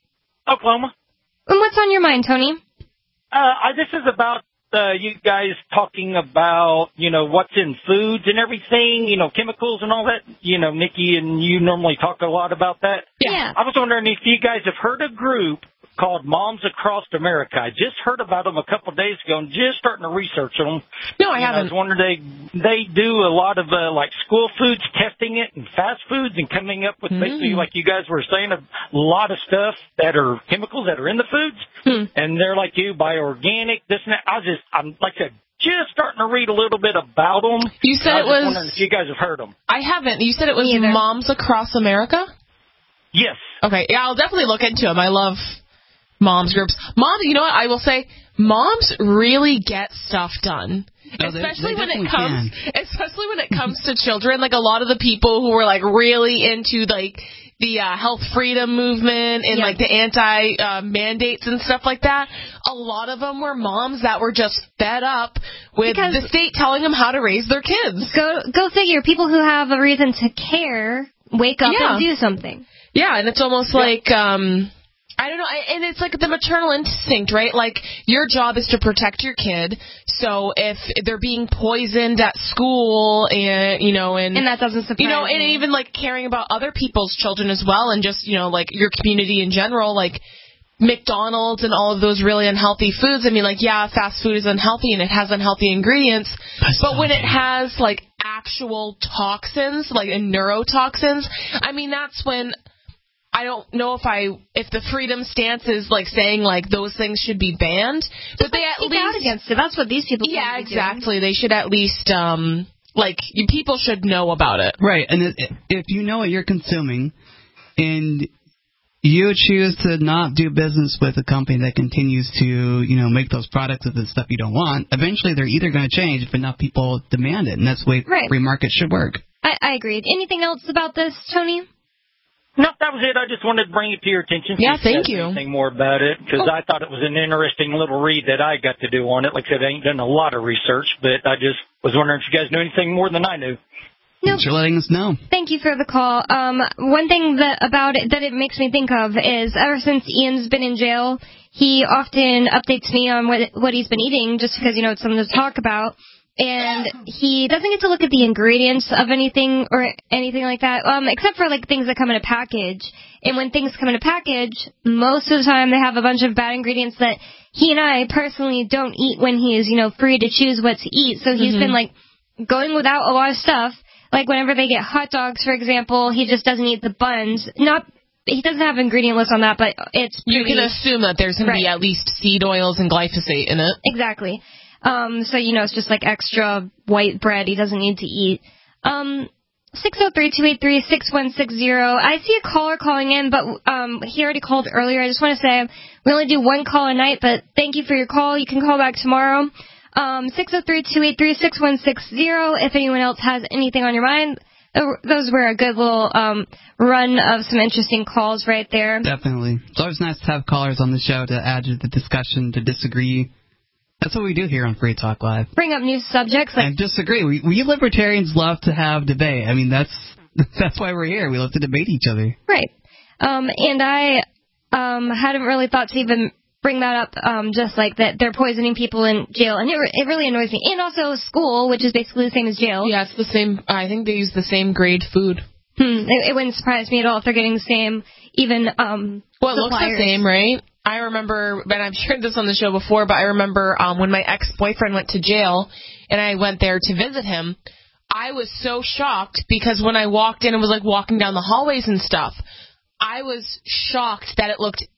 [SPEAKER 18] Oklahoma.
[SPEAKER 3] And what's on your mind, Tony?
[SPEAKER 18] Uh, I, this is about uh, you guys talking about, you know, what's in foods and everything, you know, chemicals and all that. You know, Nikki and you normally talk a lot about that.
[SPEAKER 3] Yeah.
[SPEAKER 18] I was wondering if you guys have heard a group called Moms Across America. I just heard about them a couple of days ago and just starting to research them.
[SPEAKER 5] No, I
[SPEAKER 18] you
[SPEAKER 5] haven't.
[SPEAKER 18] Know, I was wondering, they they do a lot of, uh, like, school foods, testing it, and fast foods, and coming up with
[SPEAKER 5] Mm.
[SPEAKER 18] basically, like you guys were saying, a lot of stuff that are chemicals that are in the foods.
[SPEAKER 5] Hmm.
[SPEAKER 18] And they're like you, buy organic, this and that. I was just, I'm like I said, just starting to read a little bit about them.
[SPEAKER 5] You said
[SPEAKER 18] I
[SPEAKER 5] it
[SPEAKER 18] was
[SPEAKER 5] was...
[SPEAKER 18] just wondering if you guys have heard them.
[SPEAKER 5] I haven't. You said it was Moms Across America?
[SPEAKER 18] Yes.
[SPEAKER 5] Okay, yeah, I'll definitely look into them. I love moms groups. Moms, you know what, I will say, moms really get stuff done.
[SPEAKER 4] No, they-
[SPEAKER 5] especially
[SPEAKER 4] they
[SPEAKER 5] when it
[SPEAKER 4] definitely
[SPEAKER 5] comes
[SPEAKER 4] can.
[SPEAKER 5] especially when it comes to children. Like, a lot of the people who were like really into like the uh, health freedom movement and
[SPEAKER 3] Yeah.
[SPEAKER 5] like the anti uh, mandates and stuff like that, a lot of them were moms that were just fed up with
[SPEAKER 3] Because-
[SPEAKER 5] the state telling them how to raise their kids.
[SPEAKER 3] Go go figure. People who have a reason to care wake up
[SPEAKER 5] Yeah.
[SPEAKER 3] and do something.
[SPEAKER 5] Yeah, and it's almost like, um, I don't know, I- and it's like the maternal instinct, right? Like, your job is to protect your kid, so if they're being poisoned at school, and, you know, and...
[SPEAKER 3] And that doesn't surprise
[SPEAKER 5] You know, and
[SPEAKER 3] me.
[SPEAKER 5] even, like, caring about other people's children as well, and just, you know, like, your community in general, like, McDonald's and all of those really unhealthy foods. I mean, like, yeah, fast food is unhealthy and it has unhealthy ingredients, but when it has, like, actual toxins, like, and neurotoxins, I mean, that's when... I don't know if I if the freedom stance is like saying like those things should be banned, but they at
[SPEAKER 3] Speak
[SPEAKER 5] least
[SPEAKER 3] out against it. That's what these people.
[SPEAKER 5] yeah
[SPEAKER 3] seem to be doing.
[SPEAKER 5] exactly they should at least um like you, people should know about it.
[SPEAKER 4] Right, and it, if you know what you're consuming, and you choose to not do business with a company that continues to, you know, make those products of the stuff you don't want, eventually they're either going to change if enough people demand it, and that's the way
[SPEAKER 3] Right.
[SPEAKER 4] free market should work.
[SPEAKER 3] I, I agreed. Anything else about this, Tony?
[SPEAKER 18] No, that was it. I just wanted to bring it to your attention.
[SPEAKER 5] Yeah,
[SPEAKER 18] See if
[SPEAKER 5] thank
[SPEAKER 18] you
[SPEAKER 5] you.
[SPEAKER 18] had Anything more about it? Because
[SPEAKER 5] Oh.
[SPEAKER 18] I thought it was an interesting little read that I got to do on it. Like I said, I ain't done a lot of research, but I just was wondering if you guys knew anything more than I knew.
[SPEAKER 3] Nope.
[SPEAKER 4] Thanks for letting us know.
[SPEAKER 3] Thank you for the call. Um, one thing that about it that it makes me think of is ever since Ian's been in jail, he often updates me on what what he's been eating, just because you know it's something to talk about. And he doesn't get to look at the ingredients of anything or anything like that, um, except for like things that come in a package. And when things come in a package, most of the time they have a bunch of bad ingredients that he and I personally don't eat when he is, you know, free to choose what to eat. So he's
[SPEAKER 5] Mhm.
[SPEAKER 3] been like going without a lot of stuff. Like whenever they get hot dogs, for example, he just doesn't eat the buns. Not he doesn't have an ingredient list on that, but it's
[SPEAKER 5] You
[SPEAKER 3] pretty,
[SPEAKER 5] can assume that there's going to be
[SPEAKER 3] Right.
[SPEAKER 5] at least seed oils and glyphosate in it.
[SPEAKER 3] Exactly. Um, so, you know, it's just like extra white bread he doesn't need to eat. Um, six oh three, two eight three, six one six zero. I see a caller calling in, but um, he already called earlier. I just want to say we only do one call a night, but thank you for your call. You can call back tomorrow. Um, six oh three, two eight three, six one six zero. If anyone else has anything on your mind, those were a good little um, run of some interesting calls right there.
[SPEAKER 4] Definitely. It's always nice to have callers on the show to add to the discussion, to disagree. That's what we do here on Free Talk Live.
[SPEAKER 3] Bring up new subjects. Like,
[SPEAKER 4] And disagree. We, we libertarians love to have debate. I mean, that's that's why we're here. We love to debate each other.
[SPEAKER 3] Right. Um, and I um, hadn't really thought to even bring that up, um, just like that they're poisoning people in jail. And it, re- it really annoys me. And also school, which is basically the same as jail.
[SPEAKER 5] Yeah, it's the same. I think they use the same grade food.
[SPEAKER 3] Hmm, it, it wouldn't surprise me at all if they're getting the same, even um,
[SPEAKER 5] Well, it looks the
[SPEAKER 3] suppliers.
[SPEAKER 5] same, right? I remember, and I've shared this on the show before, but I remember um, when my ex-boyfriend went to jail and I went there to visit him, I was so shocked because when I walked in and was like walking down the hallways and stuff, I was shocked that it looked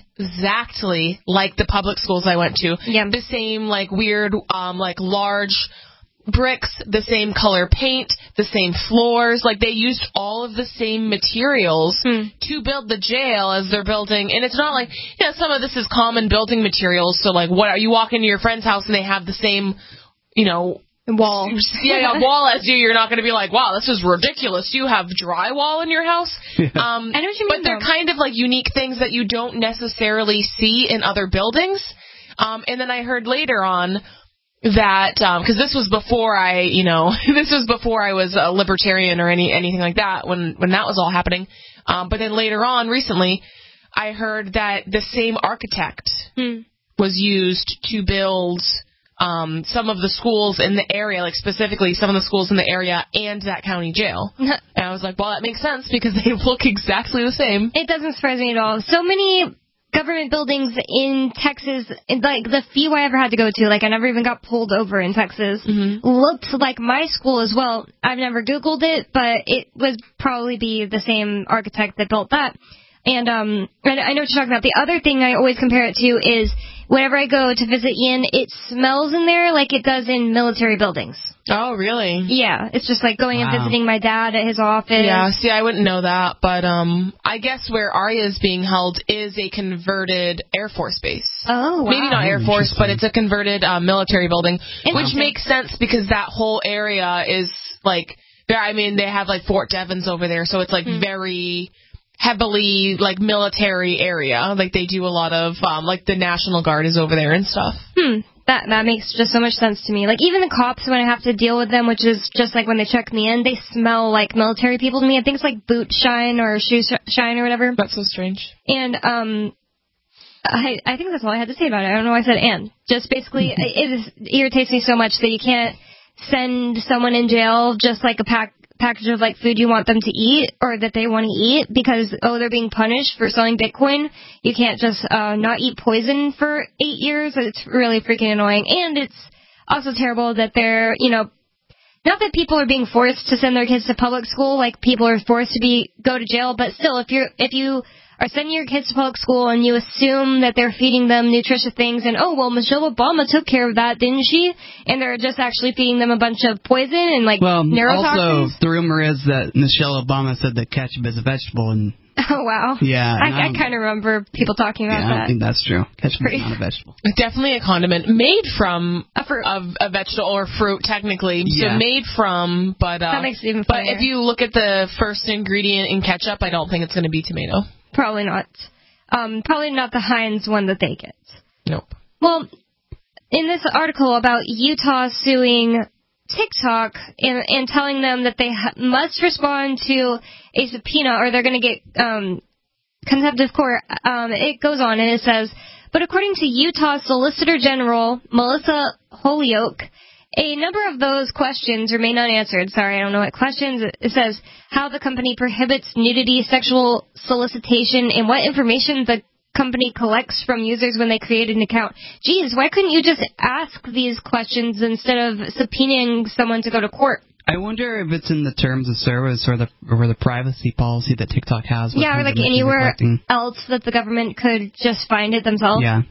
[SPEAKER 5] exactly like the public schools I went to.
[SPEAKER 3] Yeah.
[SPEAKER 5] The same like weird, um, like large bricks, the same color paint, the same floors. Like, they used all of the same materials
[SPEAKER 3] hmm.
[SPEAKER 5] to build the jail as they're building. And it's not like, you know, some of this is common building materials. So, like, what you walk into your friend's house and they have the same, you know,
[SPEAKER 3] wall.
[SPEAKER 5] Yeah, yeah, wall as you. You're not going to be like, wow, this is ridiculous. You have drywall in your house?
[SPEAKER 3] Yeah.
[SPEAKER 5] Um,
[SPEAKER 3] I know what you mean,
[SPEAKER 5] but they're
[SPEAKER 3] though.
[SPEAKER 5] kind of like unique things that you don't necessarily see in other buildings. Um, and then I heard later on that, because um, this was before I, you know, this was before I was a libertarian or any anything like that when, when that was all happening. Um, but then later on, recently, I heard that the same architect
[SPEAKER 3] hmm.
[SPEAKER 5] was used to build um, some of the schools in the area, like specifically some of the schools in the area and that county jail. And I was like, well, that makes sense because they look exactly the same.
[SPEAKER 3] It doesn't surprise me at all. So many government buildings in Texas, like the few I ever had to go to, like I never even got pulled over in Texas, mm-hmm. looked like my school as well. I've never Googled it, but it would probably be the same architect that built that. And um, I know what you're talking about. The other thing I always compare it to is whenever I go to visit Ian, it smells in there like it does in military buildings.
[SPEAKER 5] Oh, really?
[SPEAKER 3] Yeah, it's just like going
[SPEAKER 5] wow.
[SPEAKER 3] and visiting my dad at his office.
[SPEAKER 5] Yeah, see, I wouldn't know that, but um, I guess where Arya is being held is a converted Air Force base.
[SPEAKER 3] Oh, wow.
[SPEAKER 5] Maybe not Air Force, but it's a converted uh, military building, which makes sense because that whole area is like, I mean, they have like Fort Devens over there, so it's like hmm. very heavily like military area. Like they do a lot of um, like the National Guard is over there and stuff.
[SPEAKER 3] Hmm. That that makes just so much sense to me. Like, even the cops, when I have to deal with them, which is just like when they check me in, they smell like military people to me. I think it's like boot shine or shoe shine or whatever.
[SPEAKER 5] That's so strange.
[SPEAKER 3] And um, I I think that's all I had to say about it. I don't know why I said and. Just basically, it is, irritates me so much that you can't send someone in jail just like a pack package of like food you want them to eat or that they want to eat because, oh, they're being punished for selling Bitcoin. You can't just uh, not eat poison for eight years. It's really freaking annoying. And it's also terrible that they're, you know, not that people are being forced to send their kids to public school, like people are forced to be go to jail, but still, if you're if you are sending your kids to public school and you assume that they're feeding them nutritious things and, oh, well, Michelle Obama took care of that, didn't she? And they're just actually feeding them a bunch of poison and, like,
[SPEAKER 4] well,
[SPEAKER 3] neurotoxins.
[SPEAKER 4] Also, the rumor is that Michelle Obama said that ketchup is a vegetable. And
[SPEAKER 3] oh, wow.
[SPEAKER 4] Yeah.
[SPEAKER 3] I, I kind of remember people talking about
[SPEAKER 4] yeah,
[SPEAKER 3] that.
[SPEAKER 4] I think that's true. Ketchup Pretty. is not a vegetable.
[SPEAKER 5] Definitely a condiment made from a, fruit. a, a vegetable or fruit, technically.
[SPEAKER 4] Yeah.
[SPEAKER 5] So made from, but... Uh,
[SPEAKER 3] that makes it even
[SPEAKER 5] But
[SPEAKER 3] funnier.
[SPEAKER 5] if you look at the first ingredient in ketchup, I don't think it's going to be tomato.
[SPEAKER 3] Probably not. Um, probably not the Heinz one that they get.
[SPEAKER 5] Nope.
[SPEAKER 3] Well, in this article about Utah suing TikTok and, and telling them that they ha- must respond to a subpoena or they're going to get um, contempt of court, um, it goes on and it says, but according to Utah Solicitor General Melissa Holyoke, a number of those questions remain unanswered. Sorry, I don't know what questions. It says how the company prohibits nudity, sexual solicitation, and what information the company collects from users when they create an account. Geez, why couldn't you just ask these questions instead of subpoenaing someone to go to court?
[SPEAKER 4] I wonder if it's in the terms of service or the or the privacy policy that TikTok has.
[SPEAKER 3] Yeah, or like anywhere else that the government could just find it themselves.
[SPEAKER 4] Yeah.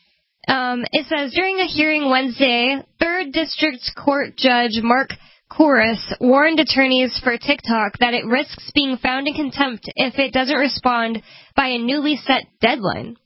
[SPEAKER 3] Um, it says, during a hearing Wednesday, third District Court Judge Mark Koris warned attorneys for TikTok that it risks being found in contempt if it doesn't respond by a newly set deadline.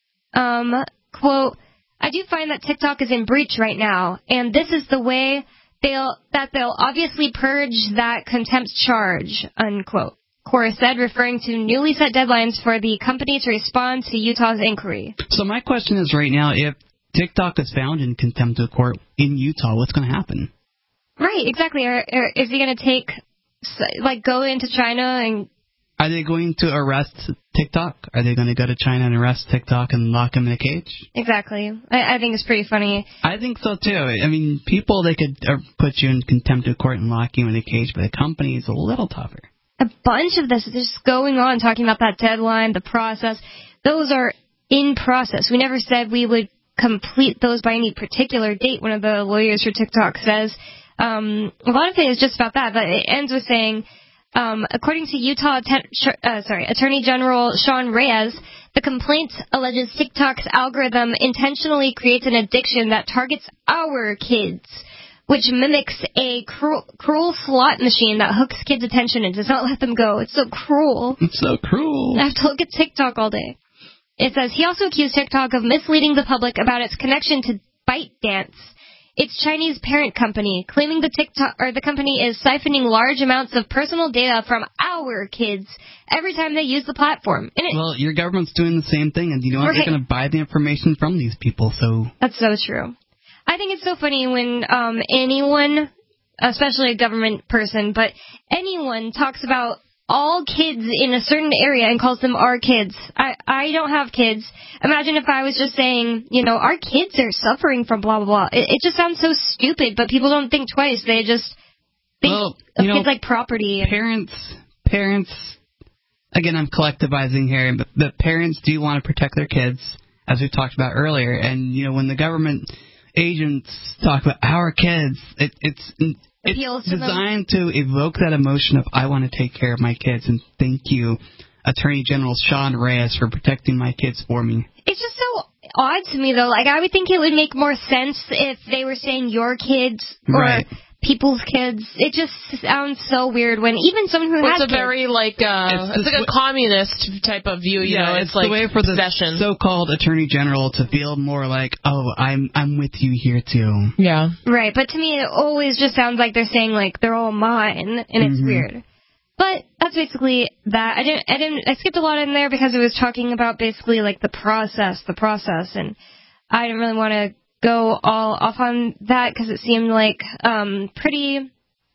[SPEAKER 3] Um, quote, I do find that TikTok is in breach right now, and this is the way they'll that they'll obviously purge that contempt charge, unquote. Koris said, referring to newly set deadlines for the company to respond to Utah's inquiry.
[SPEAKER 4] So my question is right now, if TikTok is found in contempt of court in Utah, what's going to happen?
[SPEAKER 3] Right, exactly. Or, or is he going to take, like, go into China and...
[SPEAKER 4] Are they going to arrest TikTok? Are they going to go to China and arrest TikTok and lock him in a cage?
[SPEAKER 3] Exactly. I, I think it's pretty funny.
[SPEAKER 4] I think so, too. I mean, people, they could uh, put you in contempt of court and lock you in a cage, but a company is a little tougher.
[SPEAKER 3] A bunch of this is just going on, talking about that deadline, the process. Those are in process. We never said we would complete those by any particular date, one of the lawyers for TikTok says. Um, a lot of it is just about that, but it ends with saying, um, according to Utah uh, sorry, Attorney General Sean Reyes, the complaint alleges TikTok's algorithm intentionally creates an addiction that targets our kids, which mimics a cruel, cruel slot machine that hooks kids' attention and does not let them go. It's so cruel.
[SPEAKER 4] It's so cruel.
[SPEAKER 3] I have to look at TikTok all day. It says, he also accused TikTok of misleading the public about its connection to ByteDance, its Chinese parent company, claiming the TikTok or the company is siphoning large amounts of personal data from our kids every time they use the platform. And it,
[SPEAKER 4] well, your government's doing the same thing, and you know what? Right. They're going to buy the information from these people, so...
[SPEAKER 3] That's so true. I think it's so funny when um, anyone, especially a government person, but anyone talks about all kids in a certain area and calls them our kids. I, I don't have kids. Imagine if I was just saying, you know, our kids are suffering from blah, blah, blah. It, it just sounds so stupid, but people don't think twice. They just think
[SPEAKER 4] well,
[SPEAKER 3] of
[SPEAKER 4] know,
[SPEAKER 3] kids like property.
[SPEAKER 4] Parents, parents, again, I'm collectivizing here, but, but parents do want to protect their kids, as we've talked about earlier. And, you know, when the government agents talk about our kids, it, it's it's designed to evoke that emotion of, I want to take care of my kids, and thank you, Attorney General Sean Reyes, for protecting my kids for me.
[SPEAKER 3] It's just so odd to me, though. Like, I would think it would make more sense if they were saying your kids or
[SPEAKER 4] right.
[SPEAKER 3] people's kids. It just sounds so weird when even someone who
[SPEAKER 5] well,
[SPEAKER 3] has
[SPEAKER 5] it's a
[SPEAKER 3] kids,
[SPEAKER 5] very like uh it's, it's like a communist type of view, you
[SPEAKER 4] yeah,
[SPEAKER 5] know,
[SPEAKER 4] it's,
[SPEAKER 5] it's like
[SPEAKER 4] the way for the
[SPEAKER 5] possession.
[SPEAKER 4] So-called Attorney General to feel more like, oh, I'm I'm with you here too.
[SPEAKER 5] Yeah.
[SPEAKER 3] Right, but to me it always just sounds like they're saying like they're all mine, and it's
[SPEAKER 4] mm-hmm.
[SPEAKER 3] weird. But that's basically that. I didn't I didn't I skipped a lot in there because it was talking about basically like the process, the process and I didn't really want to go all off on that because it seemed like um pretty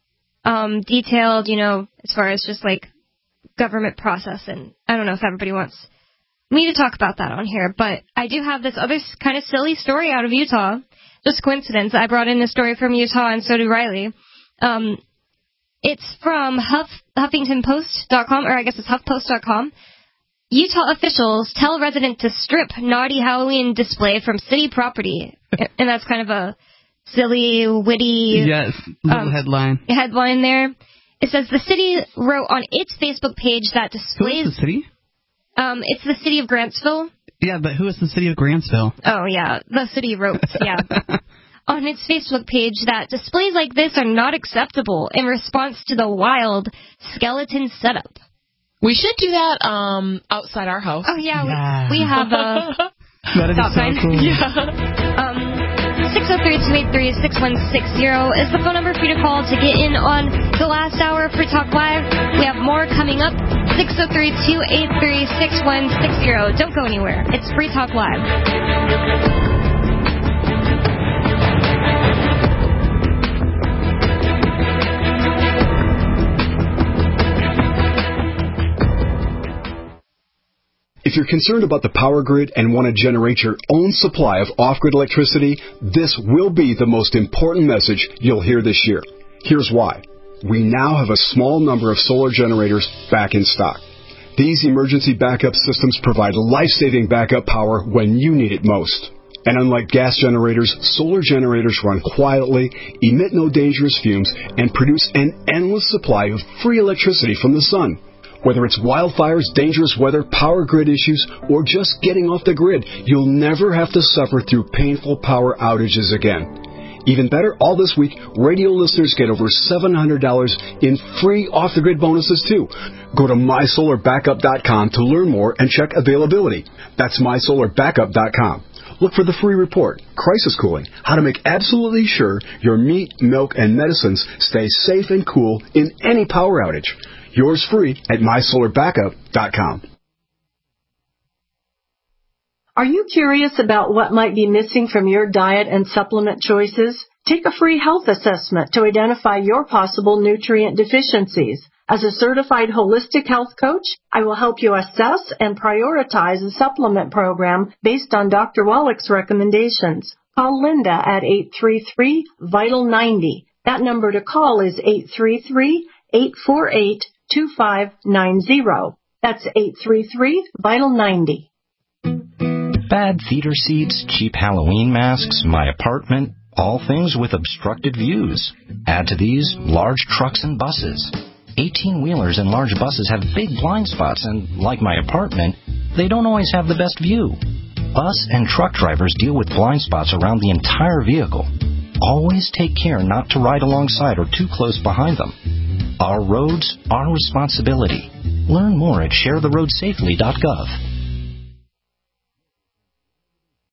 [SPEAKER 3] um detailed, you know, as far as just like government process, and I don't know if everybody wants me to talk about that on here, but I do have this other kind of silly story out of Utah. Just coincidence. I brought in a story from Utah, and so did Riley. Um, it's from Huff, Huffington Post dot com, or I guess it's Huff Post dot com. Utah officials tell resident to strip naughty Halloween display from city property. And that's kind of a silly, witty
[SPEAKER 4] yes, little
[SPEAKER 3] um,
[SPEAKER 4] headline.
[SPEAKER 3] headline there. It says the city wrote on its Facebook page that displays...
[SPEAKER 4] Who is the city?
[SPEAKER 3] Um, it's the city of Grantsville.
[SPEAKER 4] Yeah, but who is the city of Grantsville?
[SPEAKER 3] Oh, yeah, the city wrote, yeah. On its Facebook page that displays like this are not acceptable in response to the wild skeleton setup.
[SPEAKER 5] We should do that um outside our house.
[SPEAKER 3] Oh, yeah,
[SPEAKER 4] yeah.
[SPEAKER 3] We, we have a
[SPEAKER 4] That'd
[SPEAKER 3] stop
[SPEAKER 4] be so
[SPEAKER 3] sign.
[SPEAKER 4] cool.
[SPEAKER 5] Yeah.
[SPEAKER 3] Um, six oh three, two eight three, six one six zero is the phone number for you to call to get in on the last hour of Free Talk Live. We have more coming up. six oh three, two eight three, six one six zero. Don't go anywhere. It's Free Talk Live.
[SPEAKER 19] If you're concerned about the power grid and want to generate your own supply of off-grid electricity, this will be the most important message you'll hear this year. Here's why. We now have a small number of solar generators back in stock. These emergency backup systems provide life-saving backup power when you need it most. And unlike gas generators, solar generators run quietly, emit no dangerous fumes, and produce an endless supply of free electricity from the sun. Whether it's wildfires, dangerous weather, power grid issues, or just getting off the grid, you'll never have to suffer through painful power outages again. Even better, all this week, radio listeners get over seven hundred dollars in free off-the-grid bonuses, too. Go to my solar backup dot com to learn more and check availability. That's my solar backup dot com. Look for the free report, Crisis Cooling, how to make absolutely sure your meat, milk, and medicines stay safe and cool in any power outage. Yours free at my solar backup dot com.
[SPEAKER 20] Are you curious about what might be missing from your diet and supplement choices? Take a free health assessment to identify your possible nutrient deficiencies. As a certified holistic health coach, I will help you assess and prioritize a supplement program based on Doctor Wallach's recommendations. Call Linda at eight three three, vital ninety. That number to call is eight three three, eight four eight, two five nine zero. That's eight three three, vital ninety.
[SPEAKER 21] Bad theater seats, cheap Halloween masks, my apartment, all things with obstructed views. Add to these large trucks and buses. eighteen-wheelers and large buses have big blind spots, and like my apartment, they don't always have the best view. Bus and truck drivers deal with blind spots around the entire vehicle. Always take care not to ride alongside or too close behind them. Our roads, our responsibility. Learn more at share the road safely dot gov.